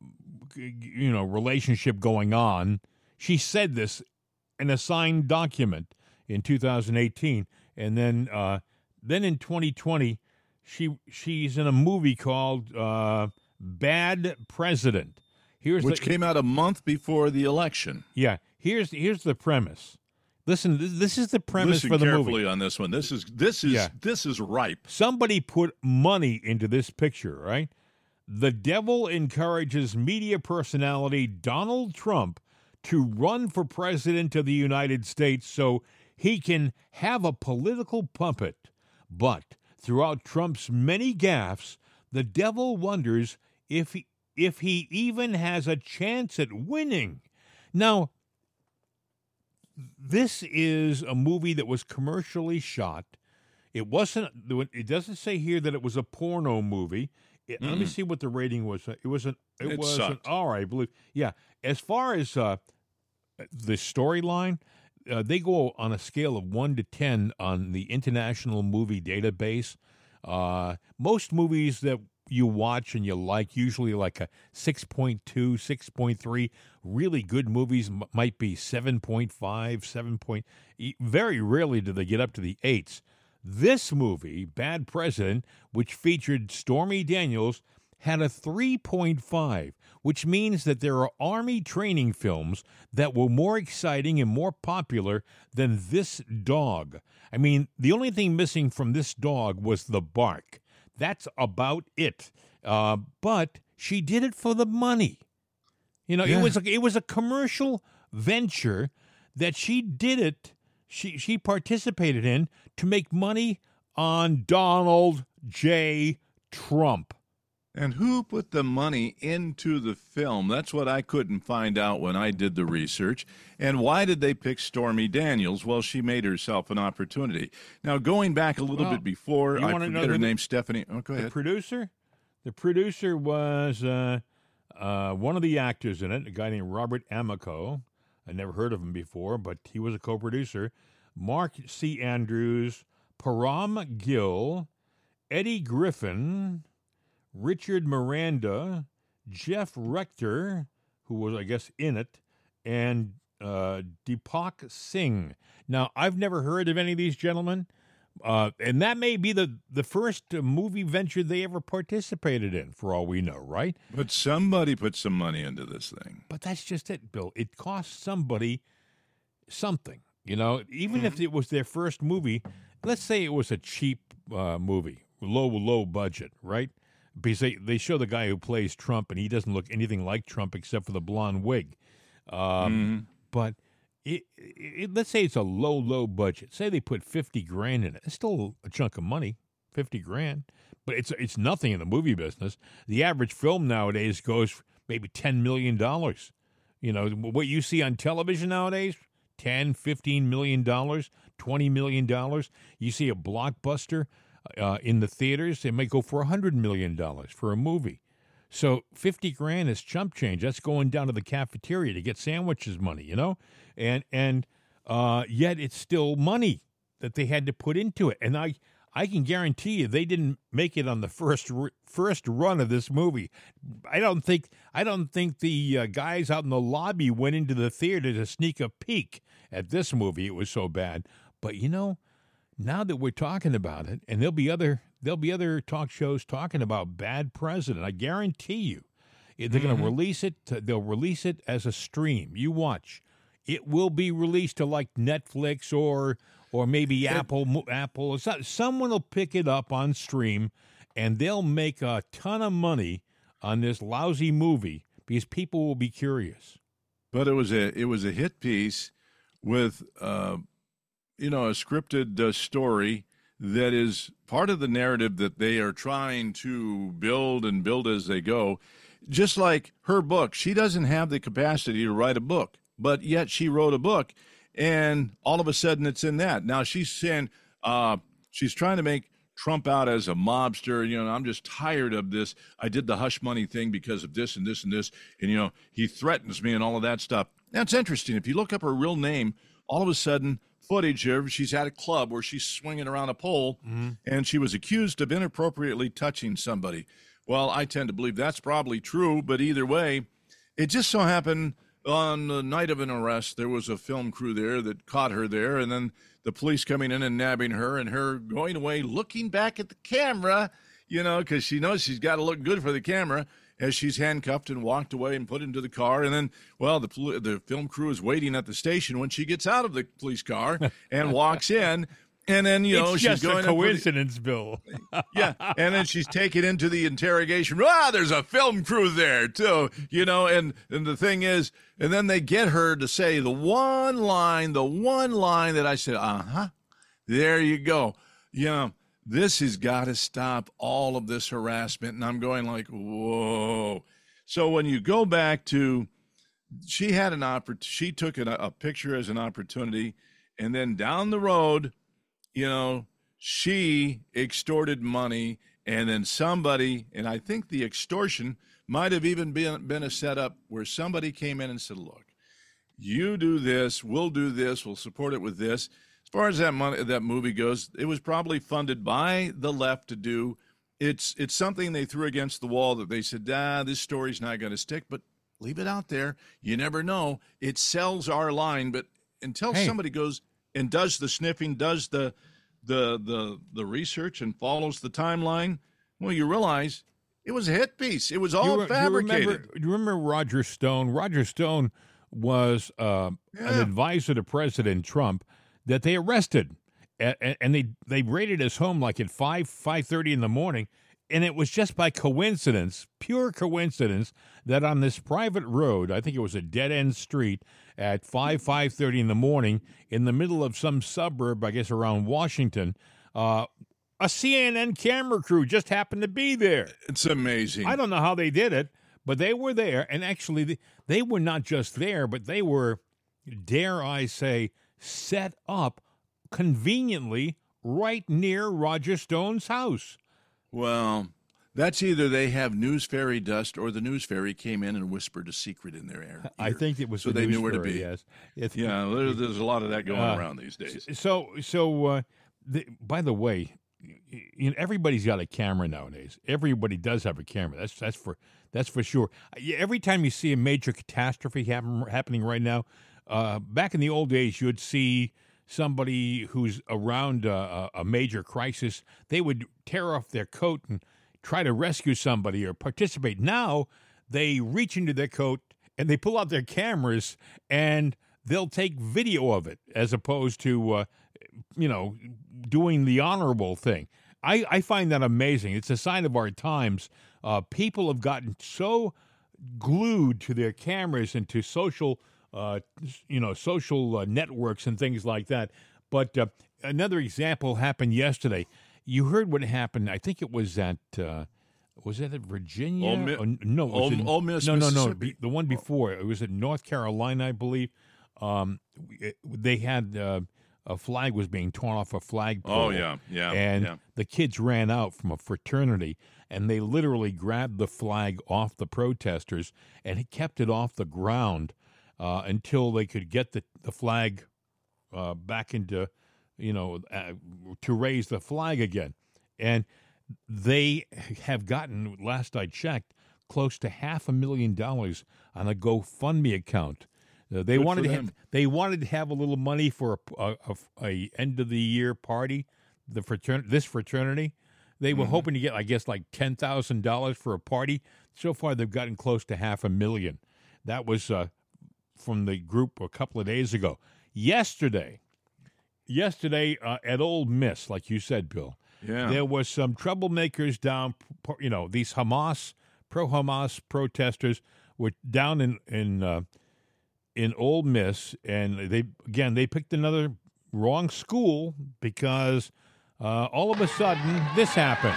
S1: you know relationship going on. She said this in a signed document in two thousand eighteen, and then uh, then in twenty twenty, she she's in a movie called uh, Bad President. Here's
S2: Which
S1: the,
S2: came out a month before the election.
S1: yeah. Here's here's the premise. Listen, this, this is the premise
S2: Listen
S1: for the
S2: carefully
S1: movie.
S2: on this one. This is this is
S1: Yeah.
S2: this is ripe.
S1: Somebody put money into this picture, right? The devil encourages media personality Donald Trump to run for president of the United States so he can have a political puppet. But throughout Trump's many gaffes, the devil wonders if he, if he even has a chance at winning. Now, this is a movie that was commercially shot. It wasn't. It doesn't say here that it was a porno movie. It, let me see what the rating was. It was an. It,
S2: It
S1: was an
S2: sucked.
S1: all right. I believe. Yeah. As far as uh, the storyline, uh, they go on a scale of one to ten on the International Movie Database. Uh, most movies that you watch and you like, usually like a six point two, six point three. Really good movies m- might be seven point five, seven point. Very rarely do they get up to the eights. This movie, Bad President, which featured Stormy Daniels, had a three point five, which means that there are Army training films that were more exciting and more popular than this dog. I mean, the only thing missing from this dog was the bark. That's about it. Uh, but she did it for the money. You know,
S2: Yeah.
S1: it was a, it was a commercial venture that she did it. She she participated in to make money on Donald J. Trump.
S2: And who put the money into the film? That's what I couldn't find out when I did the research. And why did they pick Stormy Daniels? Well, she made herself an opportunity. Now, going back a little
S1: Well,
S2: bit before,
S1: you
S2: I
S1: wanna know
S2: forget her
S1: who the-
S2: name, Stephanie. Oh, go
S1: The
S2: ahead.
S1: producer, the producer was uh, uh, one of the actors in it, a guy named Robert Amico. I never heard of him before, but he was a co-producer. Mark C. Andrews, Param Gill, Eddie Griffin, Richard Miranda, Jeff Rector, who was, I guess, in it, and uh, Deepak Singh. Now, I've never heard of any of these gentlemen, uh, and that may be the, the first uh, movie venture they ever participated in, for all we know, right?
S2: But somebody put some money into this thing.
S1: But that's just it, Bill. It costs somebody something, you know, even mm-hmm. if it was their first movie. Let's say it was a cheap uh, movie, low, low budget, right? Because they, they show the guy who plays Trump, and he doesn't look anything like Trump except for the blonde wig. Um, mm-hmm. But it, it, let's say it's a low, low budget. Say they put fifty grand in it. It's still a chunk of money, fifty grand. But it's it's nothing in the movie business. The average film nowadays goes maybe ten million dollars. You know, what you see on television nowadays, ten, fifteen million dollars, twenty million dollars. You see a blockbuster uh, in the theaters, it might go for one hundred million dollars for a movie. So fifty grand is chump change. That's going down to the cafeteria to get sandwiches money, you know? And and uh, yet it's still money that they had to put into it. And I, I can guarantee you they didn't make it on the first first run of this movie. I don't think I don't think the uh, guys out in the lobby went into the theater to sneak a peek at this movie. It was so bad. But you know, now that we're talking about it, and there'll be other there'll be other talk shows talking about Bad President. I guarantee you, they're mm-hmm. going to release it. To, they'll release it as a stream. You watch. It will be released to like Netflix or or maybe it, Apple. Apple. Someone will pick it up on stream, and they'll make a ton of money on this lousy movie because people will be curious.
S2: But it was a it was a hit piece with uh, you know a scripted uh, story that is part of the narrative that they are trying to build and build as they go. Just like her book, she doesn't have the capacity to write a book, but yet she wrote a book, and all of a sudden it's in that. Now she's saying uh, she's trying to make Trump out as a mobster. You know, I'm just tired of this. I did the hush money thing because of this and this and this, and, you know, he threatens me and all of that stuff. That's interesting. If you look up her real name, all of a sudden footage of she's at a club where she's swinging around a pole, mm-hmm. and she was accused of inappropriately touching somebody. Well, I tend to believe that's probably true, but either way, it just so happened on the night of an arrest, there was a film crew there that caught her there, and then the police coming in and nabbing her, and her going away looking back at the camera, you know, because she knows she's got to look good for the camera, as she's handcuffed and walked away and put into the car. And then, well, the the film crew is waiting at the station when she gets out of the police car and walks in. And then, you know,
S1: it's
S2: she's
S1: just
S2: going
S1: a coincidence, the, Bill.
S2: yeah. And then she's taken into the interrogation room. Ah, there's a film crew there, too, you know. And, and the thing is, and then they get her to say the one line, the one line that I said, uh-huh, there you go. You know, this has got to stop all of this harassment. And I'm going like, whoa. So when you go back to, she had an opportunity, she took a, a picture as an opportunity, and then down the road, you know, she extorted money, and then somebody, and I think the extortion might have even been, been a setup where somebody came in and said, look, you do this, we'll do this, we'll support it with this. As far as that money, that movie goes, it was probably funded by the left to do. It's it's something they threw against the wall that they said, ah, this story's not going to stick, but leave it out there. You never know. It sells our line, but until hey. somebody goes and does the sniffing, does the the the the research and follows the timeline, well, you realize it was a hit piece. It was all
S1: you,
S2: fabricated.
S1: You remember, you remember Roger Stone? Roger Stone was uh, yeah. an advisor to President Trump that they arrested, and, and they they raided his home like at five five thirty in the morning, and it was just by coincidence, pure coincidence, that on this private road, I think it was a dead end street, at five five thirty in the morning, in the middle of some suburb, I guess around Washington, uh, a C N N camera crew just happened to be there.
S2: It's amazing.
S1: I don't know how they did it, but they were there, and actually they, they were not just there, but they were, dare I say, set up conveniently right near Roger Stone's house.
S2: Well, that's either they have news fairy dust or the news fairy came in and whispered a secret in their ear.
S1: I think it was
S2: so
S1: the
S2: they
S1: news
S2: knew where
S1: fairy,
S2: to be.
S1: Yes, it's,
S2: yeah, there's, there's a lot of that going uh, around these days.
S1: So, so uh, the, by the way, you know, everybody's got a camera nowadays. Everybody does have a camera. That's that's for that's for sure. Every time you see a major catastrophe happen, happening right now, uh, back in the old days, you'd see somebody who's around a, a major crisis. They would tear off their coat and try to rescue somebody or participate. Now they reach into their coat and they pull out their cameras and they'll take video of it as opposed to, uh, you know, doing the honorable thing. I, I find that amazing. It's a sign of our times. Uh, people have gotten so glued to their cameras and to social, uh, you know, social uh, networks and things like that. But uh, another example happened yesterday. You heard what happened. I think it was at, uh, was it at Virginia?
S2: Ole Mi-
S1: Or, no, it was
S2: Ole,
S1: in,
S2: Ole Miss,
S1: no, no, no.
S2: Mississippi.
S1: The one before it was in North Carolina, I believe. Um, it, they had uh, a flag was being torn off a flagpole.
S2: Oh, yeah, yeah,
S1: And
S2: yeah.
S1: the kids ran out from a fraternity, and they literally grabbed the flag off the protesters and kept it off the ground uh, until they could get the, the flag uh, back into, you know, uh, to raise the flag again. And they have gotten, last I checked, close to half a million dollars on a GoFundMe account. Uh, they
S2: Good
S1: wanted
S2: for
S1: to
S2: them.
S1: have, they wanted to have a little money for a, a, a, a end of the year party. The fraternity, this fraternity, they were
S2: Mm-hmm.
S1: hoping to get, I guess, like ten thousand dollars for a party. So far, they've gotten close to half a million. That was uh, from the group a couple of days ago. Yesterday, yesterday uh, at Ole Miss, like you said, Bill,
S2: Yeah.
S1: there was some troublemakers down. You know, these Hamas, pro-Hamas protesters were down in in. Uh, in Ole Miss, and they again they picked another wrong school because uh, all of a sudden this happened.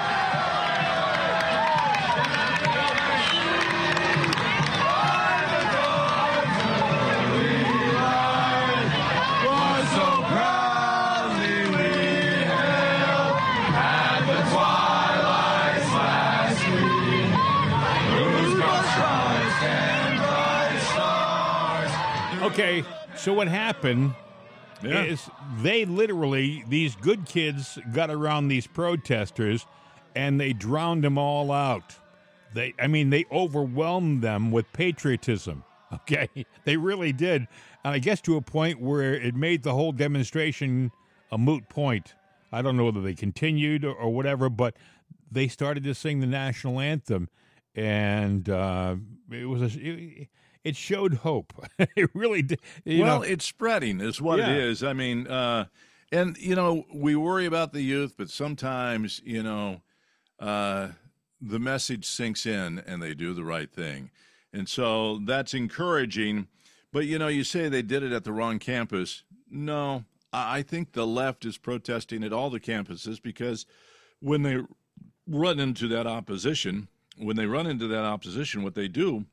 S1: Okay, so what happened
S2: Yeah.
S1: is they literally, these good kids got around these protesters and they drowned them all out. They, I mean, they overwhelmed them with patriotism, okay? They really did. And I guess to a point where it made the whole demonstration a moot point. I don't know whether they continued or, or whatever, but they started to sing the national anthem, and uh, it was a... It, It showed hope. It really did. You
S2: well,
S1: know,
S2: it's spreading is what
S1: Yeah.
S2: it is. I mean, uh, and, you know, we worry about the youth, but sometimes, you know, uh, the message sinks in and they do the right thing. And so that's encouraging. But, you know, you say they did it at the wrong campus. No, I I think the left is protesting at all the campuses because when they run into that opposition, when they run into that opposition, what they do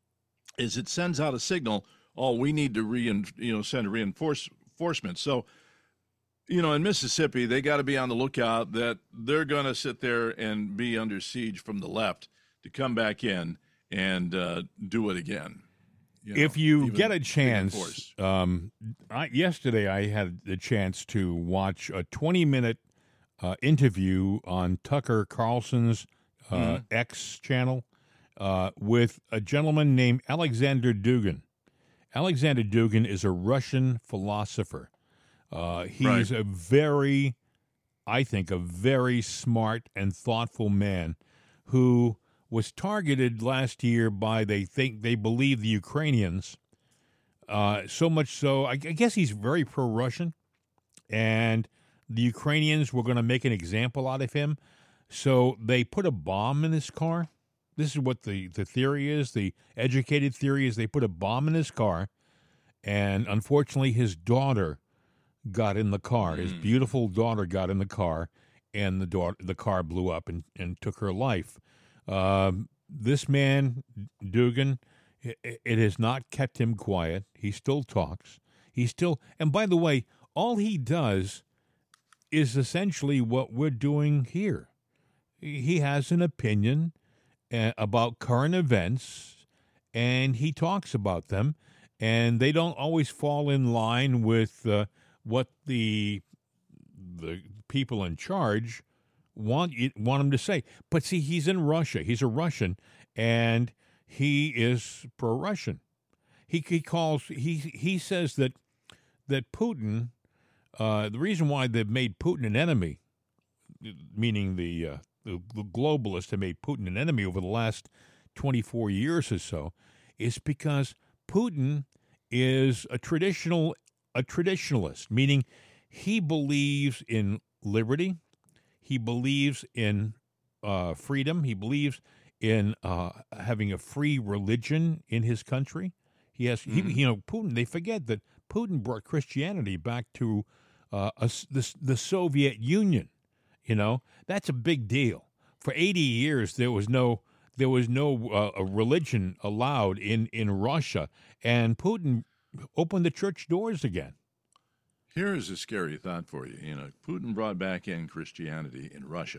S2: is it sends out a signal, oh, we need to rein, you know, send reinforce, reinforcements. So, you know, in Mississippi, they got to be on the lookout that they're going to sit there and be under siege from the left to come back in and uh, do it again. You know,
S1: if you
S2: even
S1: get a
S2: reinforce.
S1: chance, um, I, yesterday I had the chance to watch a twenty-minute uh, interview on Tucker Carlson's uh,
S2: Mm-hmm.
S1: X channel uh, with a gentleman named Alexander Dugin. Alexander Dugin is a Russian philosopher. Uh, he's
S2: Right.
S1: a very, I think, a very smart and thoughtful man who was targeted last year by, they think, they believe the Ukrainians. Uh, so much so, I, I guess he's very pro-Russian, and the Ukrainians were going to make an example out of him. So they put a bomb in his car. This is what the, the theory is. The educated theory is they put a bomb in his car, and unfortunately his daughter got in the car. His beautiful daughter got in the car, and the daughter, the car blew up and, and took her life. Um, this man, Dugin, it, it has not kept him quiet. He still talks. He still, and by the way, all he does is essentially what we're doing here. He has an opinion uh, about current events, and he talks about them, and they don't always fall in line with uh, what the the people in charge want you, want him to say. But see, he's in Russia. He's a Russian, and he is pro-Russian. He he calls he he says that that Putin. Uh, the reason why they've made Putin an enemy, meaning the, uh, the the globalists have made Putin an enemy over the last twenty-four years or so, is because Putin is a traditional a traditionalist, meaning he believes in liberty, he believes in uh, freedom, he believes in uh, having a free religion in his country. He has, mm-hmm. he, you know, Putin. They forget that Putin brought Christianity back to uh, a, the the Soviet Union. You know, that's a big deal. For eighty years, there was no there was no uh, a religion allowed in, in Russia, and Putin opened the church doors again.
S2: Here is a scary thought for you. You know, Putin brought back in Christianity in Russia.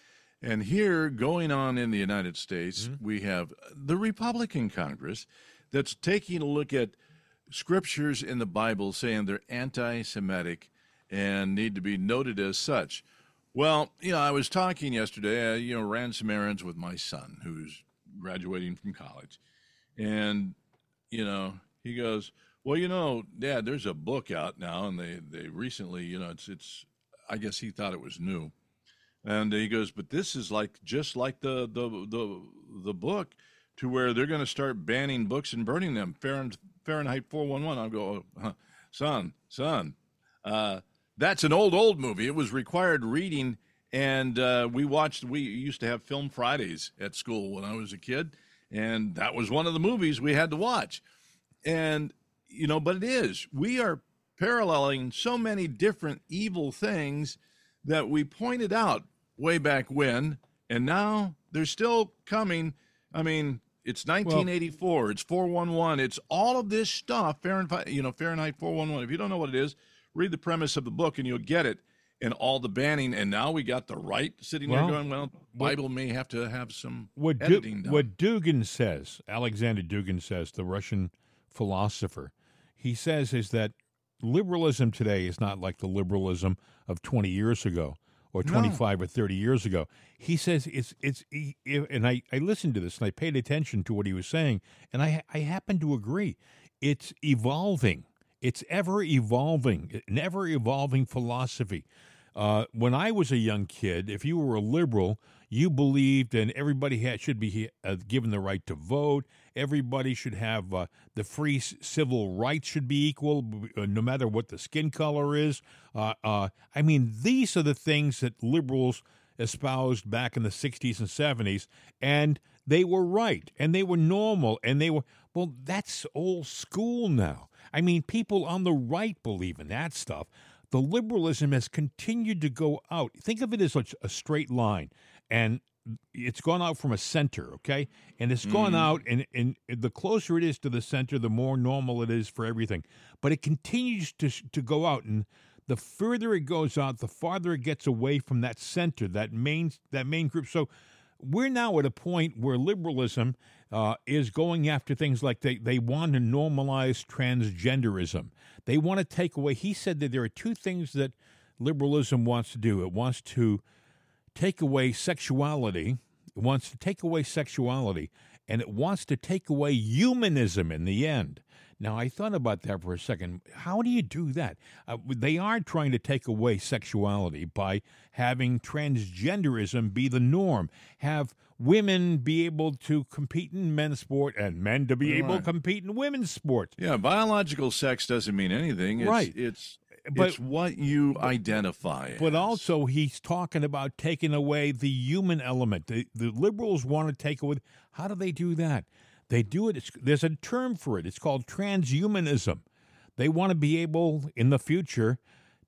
S2: And here, going on in the United States, mm-hmm. we have the Republican Congress that's taking a look at scriptures in the Bible saying they're anti-Semitic and need to be noted as such. Well, you know, I was talking yesterday, uh, you know, ran some errands with my son who's graduating from college. And, you know, he goes, well, you know, Dad, there's a book out now, and they, they recently, you know, it's, it's, I guess he thought it was new. And he goes, but this is like, just like the, the, the, the book to where they're going to start banning books and burning them. Fahrenheit four one one. I'll go, huh, son, son, uh, that's an old, old movie. It was required reading, and uh, we watched, we used to have Film Fridays at school when I was a kid, and that was one of the movies we had to watch. And, you know, but it is. We are paralleling so many different evil things that we pointed out way back when, and now they're still coming. I mean, it's nineteen eighty-four, well, it's four one one, it's all of this stuff, Fahrenheit, you know, Fahrenheit four one one. If you don't know what it is, read the premise of the book and you'll get it. And all the banning, and now we got the right sitting well, there going, well, Bible what, may have to have some what editing
S1: du-
S2: done.
S1: What Dugin says, Alexander Dugin says, the Russian philosopher, he says is that liberalism today is not like the liberalism of twenty years ago or twenty-five no. or thirty years ago. He says it's, it's, he, and I, I listened to this and I paid attention to what he was saying, and I, I happen to agree. It's evolving. It's ever evolving, an ever evolving philosophy. Uh, when I was a young kid, if you were a liberal, you believed and everybody had, should be uh, given the right to vote. Everybody should have uh, the free civil rights should be equal, uh, no matter what the skin color is. Uh, uh, I mean, these are the things that liberals espoused back in the sixties and seventies, and they were right, and they were normal, and they were, well, that's old school now. I mean, people on the right believe in that stuff. The liberalism has continued to go out. Think of it as a straight line, and it's gone out from a center, okay? And it's gone mm. out, and, and the closer it is to the center, the more normal it is for everything. But it continues to to go out, and the further it goes out, the farther it gets away from that center, that main that main group. So we're now at a point where liberalism uh, is going after things like they, they want to normalize transgenderism. They want to take away, he said that there are two things that liberalism wants to do. It wants to take away sexuality, it wants to take away sexuality, and it wants to take away humanism in the end. Now, I thought about that for a second. How do you do that? Uh, they are trying to take away sexuality by having transgenderism be the norm, have women be able to compete in men's sport and men to be right. able to compete in women's sports.
S2: Yeah, biological sex doesn't mean anything. It's,
S1: right.
S2: It's,
S1: but,
S2: it's what you identify
S1: But
S2: as.
S1: also he's talking about taking away the human element. The, the liberals want to take away. How do they do that? They do it. It's, there's a term for it. It's called transhumanism. They want to be able in the future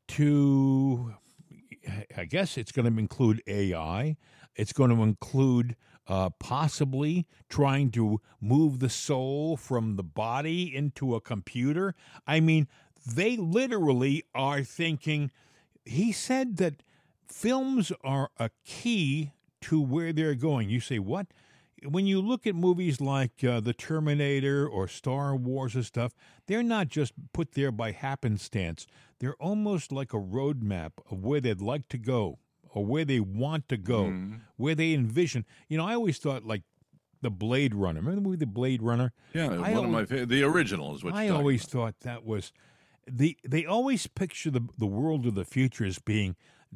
S1: to, I guess it's going to include A I. It's going to include uh, possibly trying to move the soul from the body into a computer. I mean, they literally are thinking, he said that films are a key to where they're going. You say, what? when you look at movies like uh, The Terminator or Star Wars and stuff, they're not just put there by happenstance. They're almost like a roadmap of where they'd like to go or where they want to go,
S2: Mm-hmm.
S1: where they envision. You know, I always thought like the Blade Runner. Remember the movie The Blade Runner?
S2: Yeah,
S1: I
S2: one of my
S1: always-
S2: favorite. The original is what
S1: I
S2: you're talking
S1: always
S2: about.
S1: thought that was the they always picture the the world of the future as being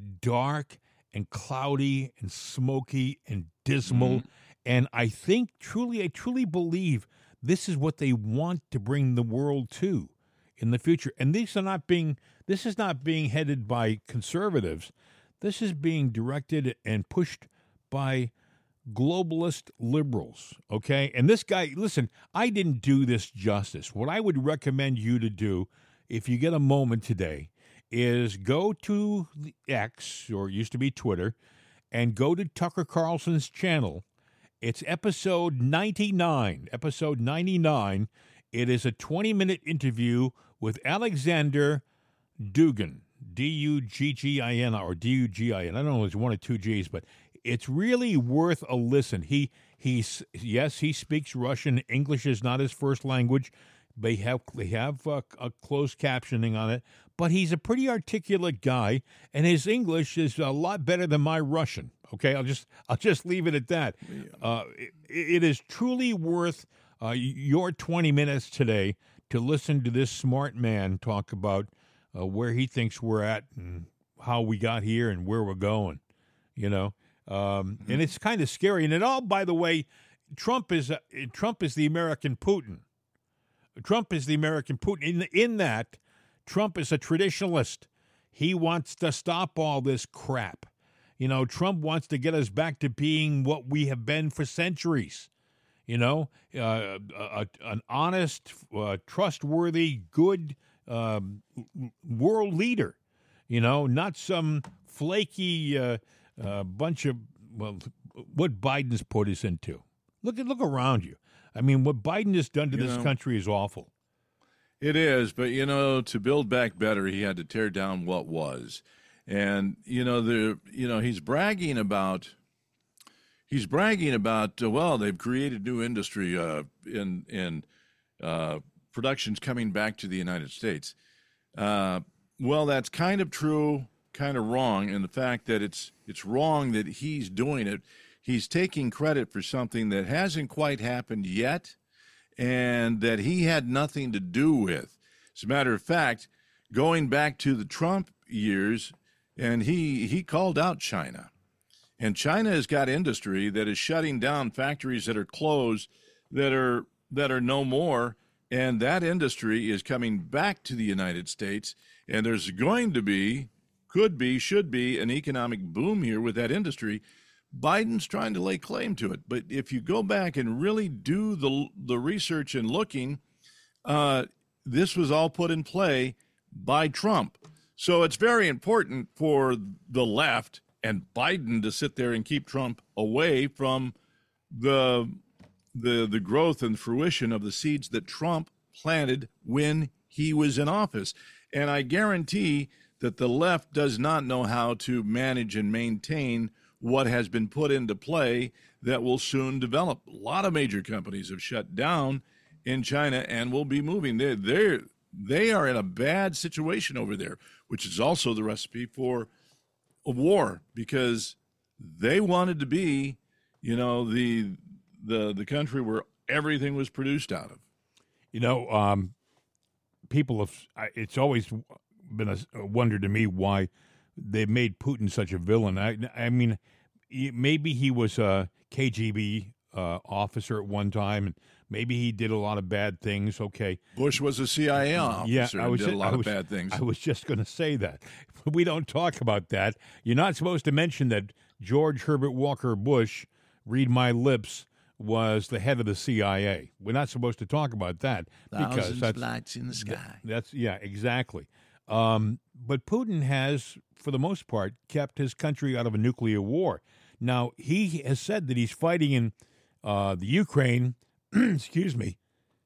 S1: dark and cloudy and smoky and dismal.
S2: Mm-hmm.
S1: And I think truly, I truly believe this is what they want to bring the world to in the future. And these are not being this is not being headed by conservatives. This is being directed and pushed by globalist liberals, okay? And this guy, listen, I didn't do this justice. What I would recommend you to do, if you get a moment today, is go to the X, or it used to be Twitter, and go to Tucker Carlson's channel. It's episode ninety-nine. Episode ninety-nine. It is a twenty-minute interview with Alexander Dugin, D U G G I N, or D U G I N. I don't know if it's one or two G's, but it's really worth a listen. He he's yes, he speaks Russian. English is not his first language. They have they have uh, a closed captioning on it, but he's a pretty articulate guy, and his English is a lot better than my Russian. Okay, I'll just I'll just leave it at that. Uh, it, it is truly worth uh, your twenty minutes today to listen to this smart man talk about uh, where he thinks we're at and how we got here and where we're going. You know. Um, and it's kind of scary. And it all, by the way, Trump is uh, Trump is the American Putin. Trump is the American Putin. In in that, Trump is a traditionalist. He wants to stop all this crap. You know, Trump wants to get us back to being what we have been for centuries. You know, uh, a, an honest, uh, trustworthy, good um, world leader. You know, not some flaky. Uh, A bunch of, well, what Biden's put us into. Look at look around you. I mean, what Biden has done to
S2: You
S1: this
S2: know,
S1: country is awful.
S2: It is, but you know, to build back better, he had to tear down what was, and you know, the you know, he's bragging about, he's bragging about, uh, well, they've created new industry uh, in in uh, productions coming back to the United States. Uh, well, that's kind of true, kind of wrong, in the fact that it's it's wrong that he's doing it. He's taking credit for something that hasn't quite happened yet, and that he had nothing to do with. As a matter of fact, going back to the Trump years, and he he called out China. And China has got industry that is shutting down factories that are closed, that are that are no more, and that industry is coming back to the United States, and there's going to be, could be, should be an economic boom here with that industry. Biden's trying to lay claim to it, but if you go back and really do the the research and looking, uh, this was all put in play by Trump. So it's very important for the left and Biden to sit there and keep Trump away from the the the growth and fruition of the seeds that Trump planted when he was in office. And I guarantee that the left does not know how to manage and maintain what has been put into play that will soon develop. A lot of major companies have shut down in China and will be moving. They're, they're, they are in a bad situation over there, which is also the recipe for a war, because they wanted to be, you know, the the the country where everything was produced out of.
S1: You know, um, people have. It's always been a, a wonder to me why they made Putin such a villain. I, I mean, maybe he was a K G B uh, officer at one time, and maybe he did a lot of bad things. Okay,
S2: Bush was a C I A officer
S1: yeah, I
S2: and
S1: was
S2: did a
S1: ju-
S2: lot
S1: I
S2: of
S1: was-
S2: bad things.
S1: I was just going to say that. We don't talk about that. You're not supposed to mention that George Herbert Walker Bush, read my lips, was the head of the C I A. We're not supposed to talk about that because
S2: Thousands
S1: that's
S2: of lights in the sky.
S1: that's yeah, exactly. Um, but Putin has, for the most part, kept his country out of a nuclear war. Now, he has said that he's fighting in uh, the Ukraine. Excuse me.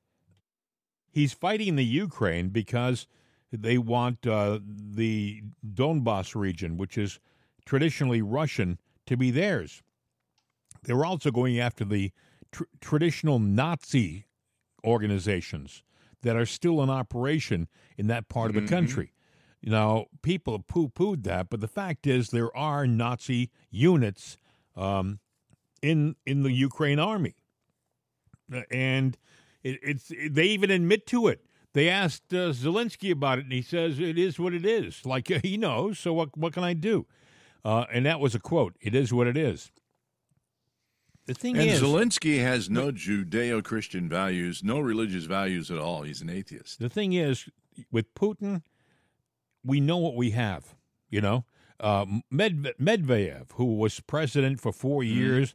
S1: He's fighting in the Ukraine because they want uh, the Donbass region, which is traditionally Russian, to be theirs. They're also going after the tr- traditional Nazi organizations that are still in operation in that part
S2: Mm-hmm.
S1: of the country. You know, people poo-pooed that, but the fact is there are Nazi units um, in in the Ukraine army, and it, it's they even admit to it. They asked uh, Zelensky about it, and he says it is what it is. Like he knows, so what what can I do? Uh, and that was a quote. It is what it is. The thing
S2: And
S1: is,
S2: Zelensky has no Judeo-Christian values, no religious values at all. He's an atheist.
S1: the thing is, with Putin, we know what we have. You know, uh, Med- Medvedev, who was president for four years,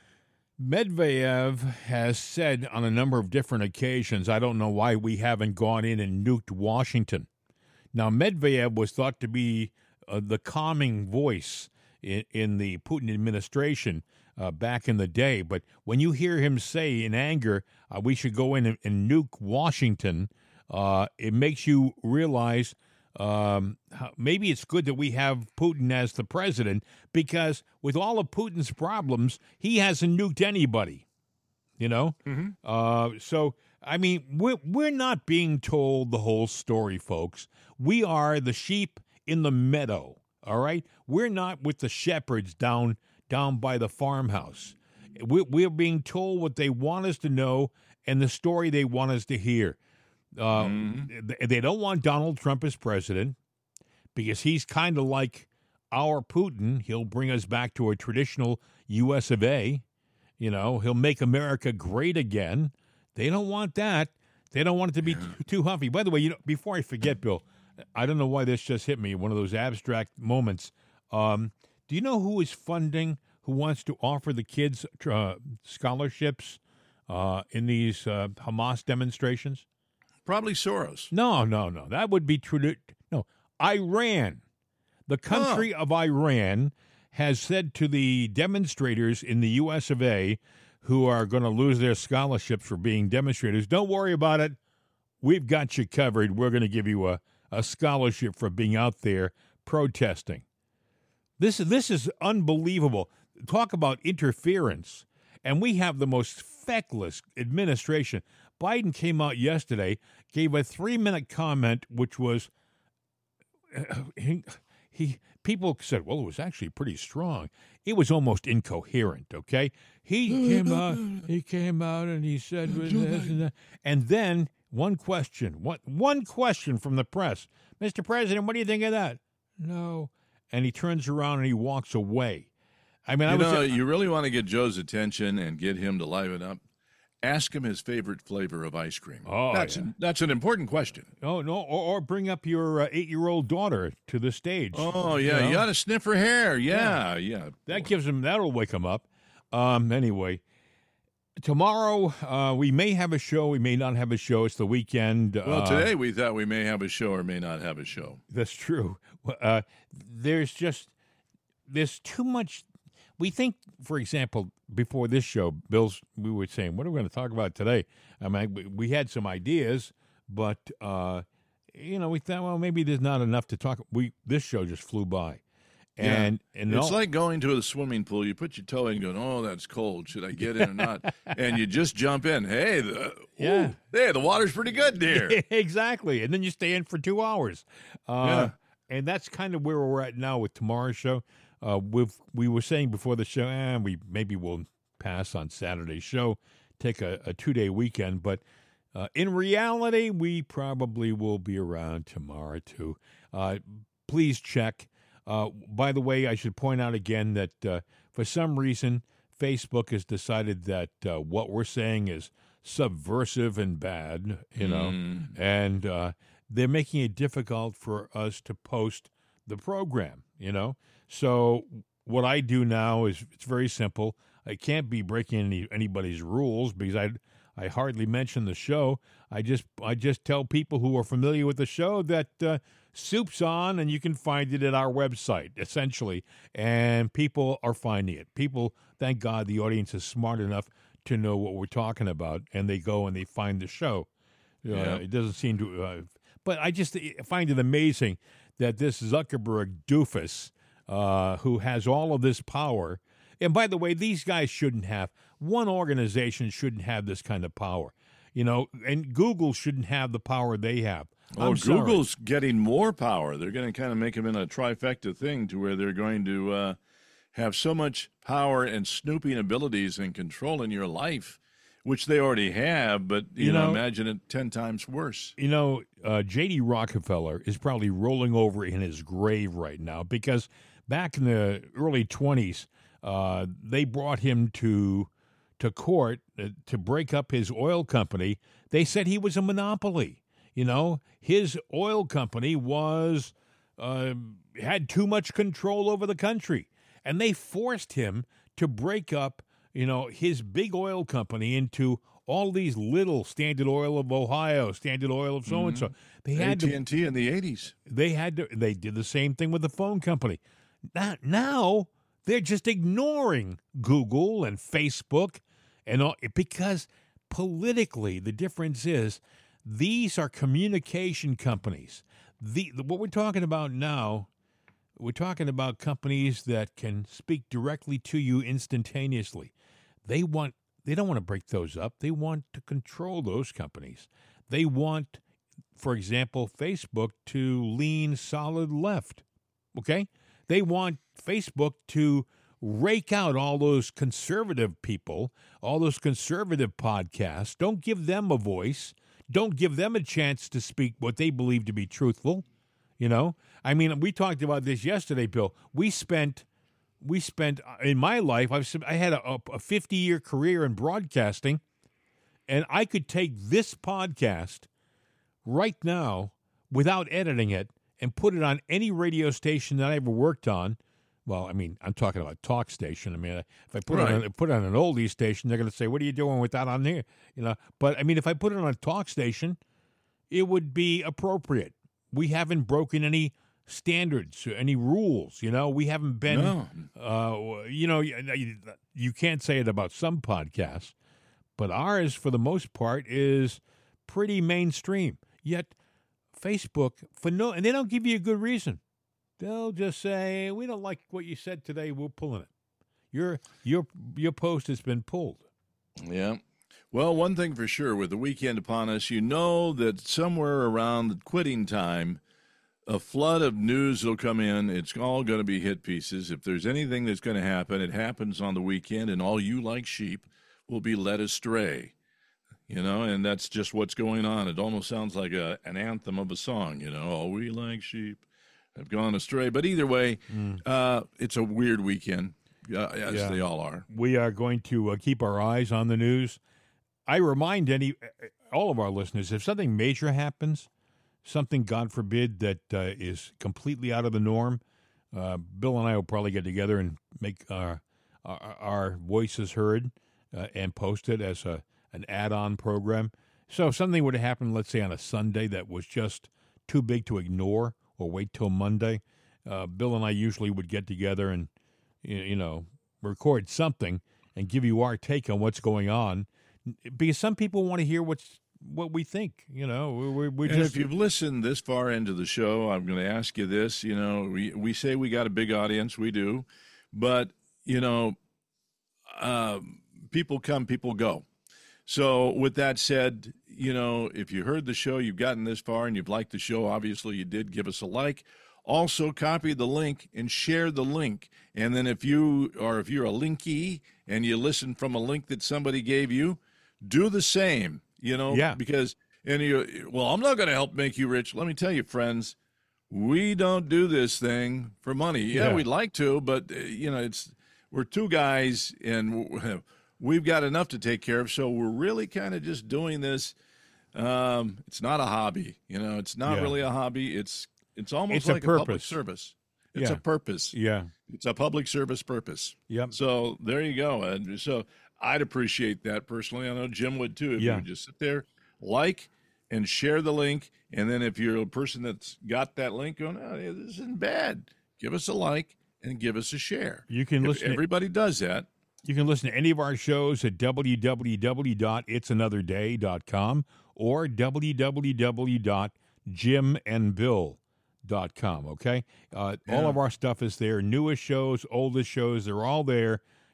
S1: Medvedev has said on a number of different occasions, I don't know why we haven't gone in and nuked Washington. Now, Medvedev was thought to be uh, the calming voice in, in the Putin administration uh, back in the day. But when you hear him say in anger, uh, we should go in and, and nuke Washington, uh, it makes you realize um, how, maybe it's good that we have Putin as the president, because with all of Putin's problems, he hasn't nuked anybody, you know?
S2: Mm-hmm.
S1: Uh, so, I mean, we're, we're not being told the whole story, folks. We are the sheep in the meadow, all right? We're not with the shepherds down down by the farmhouse. We're, we're being told what they want us to know and the story they want us to hear. Uh,
S2: Mm-hmm.
S1: they, they don't want Donald Trump as president because he's kind of like our Putin. He'll bring us back to a traditional U S of A. You know, he'll make America great again. They don't want that. They don't want it to be too, too huffy. By the way, you know, before I forget, Bill, I don't know why this just hit me, one of those abstract moments. Um, do you know who is funding, who wants to offer the kids uh, scholarships uh, in these uh, Hamas demonstrations?
S2: Probably Soros.
S1: No, no, no. That would be true. No, Iran. The country of Iran has said to the demonstrators in the U S of A who are going to lose their scholarships for being demonstrators, don't worry about it. We've got you covered. We're going to give you a, a scholarship for being out there protesting. This, this is unbelievable. Talk about interference. And we have the most feckless administration. Biden came out yesterday, gave a three-minute comment, which was uh, he, he. People said, "Well, it was actually pretty strong." It was almost incoherent. Okay, he came out. He came out and he said this and that, and then one question, one one question from the press, Mister President, what do you think of that? No, and he turns around and he walks away. I mean,
S2: You
S1: I was.
S2: know, you really want to get Joe's attention and get him to liven up. Ask him his favorite flavor of ice cream.
S1: Oh,
S2: that's
S1: yeah.
S2: an, that's an important question.
S1: Oh no! Or, or bring up your uh, eight-year-old daughter to the stage.
S2: Oh yeah,
S1: know?
S2: you ought to sniff her hair. Yeah, yeah.
S1: That gives him. That'll wake him up. Um. Anyway, tomorrow uh, we may have a show. We may not have a show. It's the weekend.
S2: Well,
S1: uh,
S2: today we thought we may have a show or may not have a show.
S1: That's true. Uh, there's just there's too much. We think, for example, before this show, Bill's, we were saying, what are we going to talk about today? I mean, we, we had some ideas, but, uh, you know, we thought, well, maybe there's not enough to talk. We This show just flew by. And,
S2: yeah.
S1: and
S2: It's
S1: all,
S2: like going to a swimming pool. You put your toe in and going, oh, that's cold. Should I get in or not? And you just jump in. Hey, the,
S1: Yeah.
S2: ooh, hey, the water's pretty good there.
S1: Exactly. And then you stay in for two hours. Uh,
S2: Yeah.
S1: And that's kind of where we're at now with tomorrow's show. Uh, we've, we were saying before the show, eh, we maybe we'll pass on Saturday's show, take a, a two-day weekend. But uh, in reality, we probably will be around tomorrow, too. Uh, please check. Uh, by the way, I should point out again that uh, for some reason, Facebook has decided that uh, what we're saying is subversive and bad, you know,
S2: Mm.
S1: and uh, they're making it difficult for us to post the program, you know. So what I do now is it's very simple. I can't be breaking any anybody's rules because I I hardly mention the show. I just I just tell people who are familiar with the show that uh, Soup's on, and you can find it at our website, essentially. And people are finding it. People, thank God, the audience is smart enough to know what we're talking about, and they go and they find the show. Uh,
S2: Yeah.
S1: It doesn't seem to, uh, but I just find it amazing that this Zuckerberg doofus, uh, who has all of this power, and by the way, these guys shouldn't have. one organization shouldn't have this kind of power. You know, and Google shouldn't have the power they have.
S2: Oh,
S1: I'm sorry.
S2: Google's getting more power. They're going to kind of make them in a trifecta thing to where they're going to uh, have so much power and snooping abilities and controlling your life, which they already have, but, you,
S1: You
S2: know,
S1: know-
S2: imagine it ten times worse.
S1: You know, uh, J D. Rockefeller is probably rolling over in his grave right now because back in the early twenties, uh, they brought him to to court uh, to break up his oil company. They said he was a monopoly. You know, his oil company was uh, had too much control over the country, and they forced him to break up, you know, his big oil company into all these little Standard Oil of Ohio, Standard Oil of so and so. They had
S2: A T
S1: to.
S2: and T in the eighties.
S1: They had to. They did the same thing with the phone company. Now, now they're just ignoring Google and Facebook, and all because politically the difference is these are communication companies. The what we're talking about now. We're talking about companies that can speak directly to you instantaneously. They want they don't want to break those up. They want to control those companies. They want, for example, Facebook to lean solid left. Okay? They want Facebook to rake out all those conservative people, all those conservative podcasts. Don't give them a voice. Don't give them a chance to speak what they believe to be truthful. You know, I mean, we talked about this yesterday, Bill. We spent, we spent in my life. I've I had a, a fifty-year career in broadcasting, and I could take this podcast right now without editing it and put it on any radio station that I ever worked on. Well, I mean, I'm talking about talk station. I mean, if I put
S2: Right.
S1: it on, put it on an oldie station, they're going to say, "What are you doing with that on there?" You know. But I mean, if I put it on a talk station, it would be appropriate. We haven't broken any standards, any rules. You know, we haven't been.
S2: No.
S1: Uh, you know, you, you can't say it about some podcasts, but ours, for the most part, is pretty mainstream. Yet, Facebook, for no, and they don't give you a good reason. They'll just say, "We don't like what you said today. We're pulling it. Your your your post has been pulled."
S2: Yeah. Well, one thing for sure, with the weekend upon us, you know that somewhere around the quitting time, a flood of news will come in. It's all going to be hit pieces. If there's anything that's going to happen, it happens on the weekend, and all you like sheep will be led astray. You know, and that's just what's going on. It almost sounds like a, an anthem of a song, you know, all we like sheep have gone astray. But either way,
S1: Mm.
S2: uh, it's a weird weekend, uh, as
S1: Yeah.
S2: they all are.
S1: We are going to uh, keep our eyes on the news. I remind any all of our listeners, if something major happens, something, God forbid, that uh, is completely out of the norm, uh, Bill and I will probably get together and make our our, our voices heard uh, and post it as a an add-on program. So if something were to happen, let's say on a Sunday, that was just too big to ignore or wait till Monday, uh, Bill and I usually would get together and y- you know record something and give you our take on what's going on, because some people want to hear what's what we think. You know, we we we
S2: And
S1: just
S2: if you've listened this far into the show, I'm going to ask you this. You know, we, we say we got a big audience. We do. But, you know, um, people come, people go. So with that said, you know, if you heard the show, you've gotten this far and you've liked the show, obviously you did, give us a like. Also, copy the link and share the link. And then if you or if you're a linky and you listen from a link that somebody gave you, do the same, you know,
S1: Yeah.
S2: because, and you, well, I'm not going to help make you rich. Let me tell you, friends, we don't do this thing for money. Yeah,
S1: Yeah.
S2: we'd like to, but, uh, you know, it's, we're two guys and w- we've got enough to take care of. So we're really kind of just doing this. Um, it's not a hobby, you know, it's not
S1: Yeah.
S2: really a hobby. It's, it's almost
S1: It's a
S2: like a, public
S1: purpose.
S2: service. It's
S1: Yeah.
S2: a purpose.
S1: yeah,
S2: It's a public service purpose.
S1: yep.
S2: So there you go. And so I'd appreciate that personally. I know Jim would too. If
S1: Yeah.
S2: you would just sit there, like, and share the link. And then if you're a person that's got that link going, oh, yeah, this isn't bad, give us a like and give us a share.
S1: You can
S2: If
S1: listen. To,
S2: everybody does that,
S1: you can listen to any of our shows at w w w dot its another day dot com or w w w dot jim and bill dot com. Okay, uh, all
S2: Yeah.
S1: of our stuff is there. Newest shows, oldest shows, they're all there.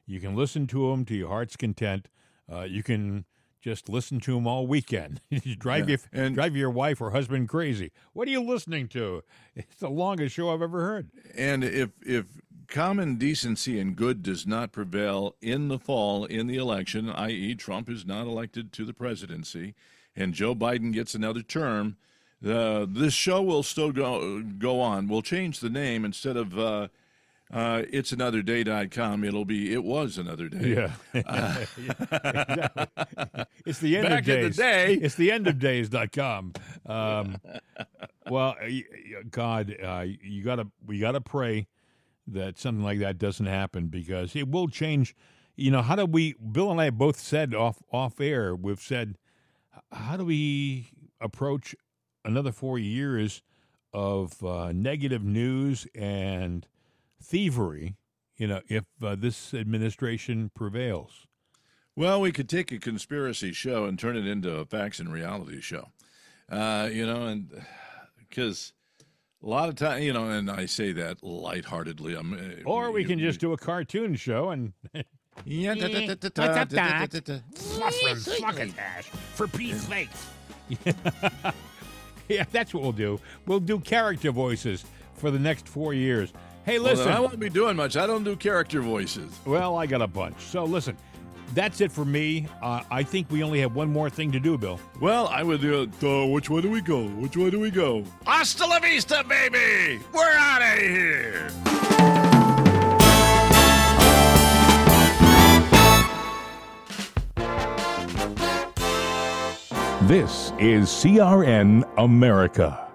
S1: You can listen to them to your heart's content. Uh, you can just listen to them all weekend. You drive
S2: Yeah,
S1: your
S2: and-
S1: drive your wife or husband crazy. What are you listening to? It's the longest show I've ever heard.
S2: And if if common decency and good does not prevail in the fall in the election, that is, Trump is not elected to the presidency, and Joe Biden gets another term, uh, this show will still go go on. We'll change the name instead of uh, uh, it's another day dot com. It'll be it was another day.
S1: Yeah. Uh, exactly. It's the end
S2: Back
S1: of
S2: in the
S1: days.
S2: day.
S1: It's the end of days dot com. Um, well, y- y- God, uh, you gotta we gotta pray that something like that doesn't happen, because it will change. You know, how do we? Bill and I have both said off off air. We've said, how do we approach another four years of uh, negative news and thievery? You know, if uh, this administration prevails.
S2: Well, we could take a conspiracy show and turn it into a facts and reality show. Uh, you know, and because a lot of time, you know, and I say that lightheartedly. I'm, uh,
S1: Or we can just do a cartoon show and
S2: yeah, da- da- da- da-
S4: What's up,
S2: da- da-
S4: Doc?
S2: da- da-
S4: Fluffin' Fluckindash, for Pete's sakes.
S1: yeah, that's what we'll do. We'll do character voices for the next four years. Hey,
S2: Well,
S1: listen.
S2: then I won't be doing much. I don't do character voices.
S1: Well, I got a bunch. So listen, that's it for me. Uh, I think we only have one more thing to do, Bill.
S2: Well, I would do it. Uh, which way do we go? Which way do we go? Hasta la vista, baby! We're out of here!
S5: This is C R N America.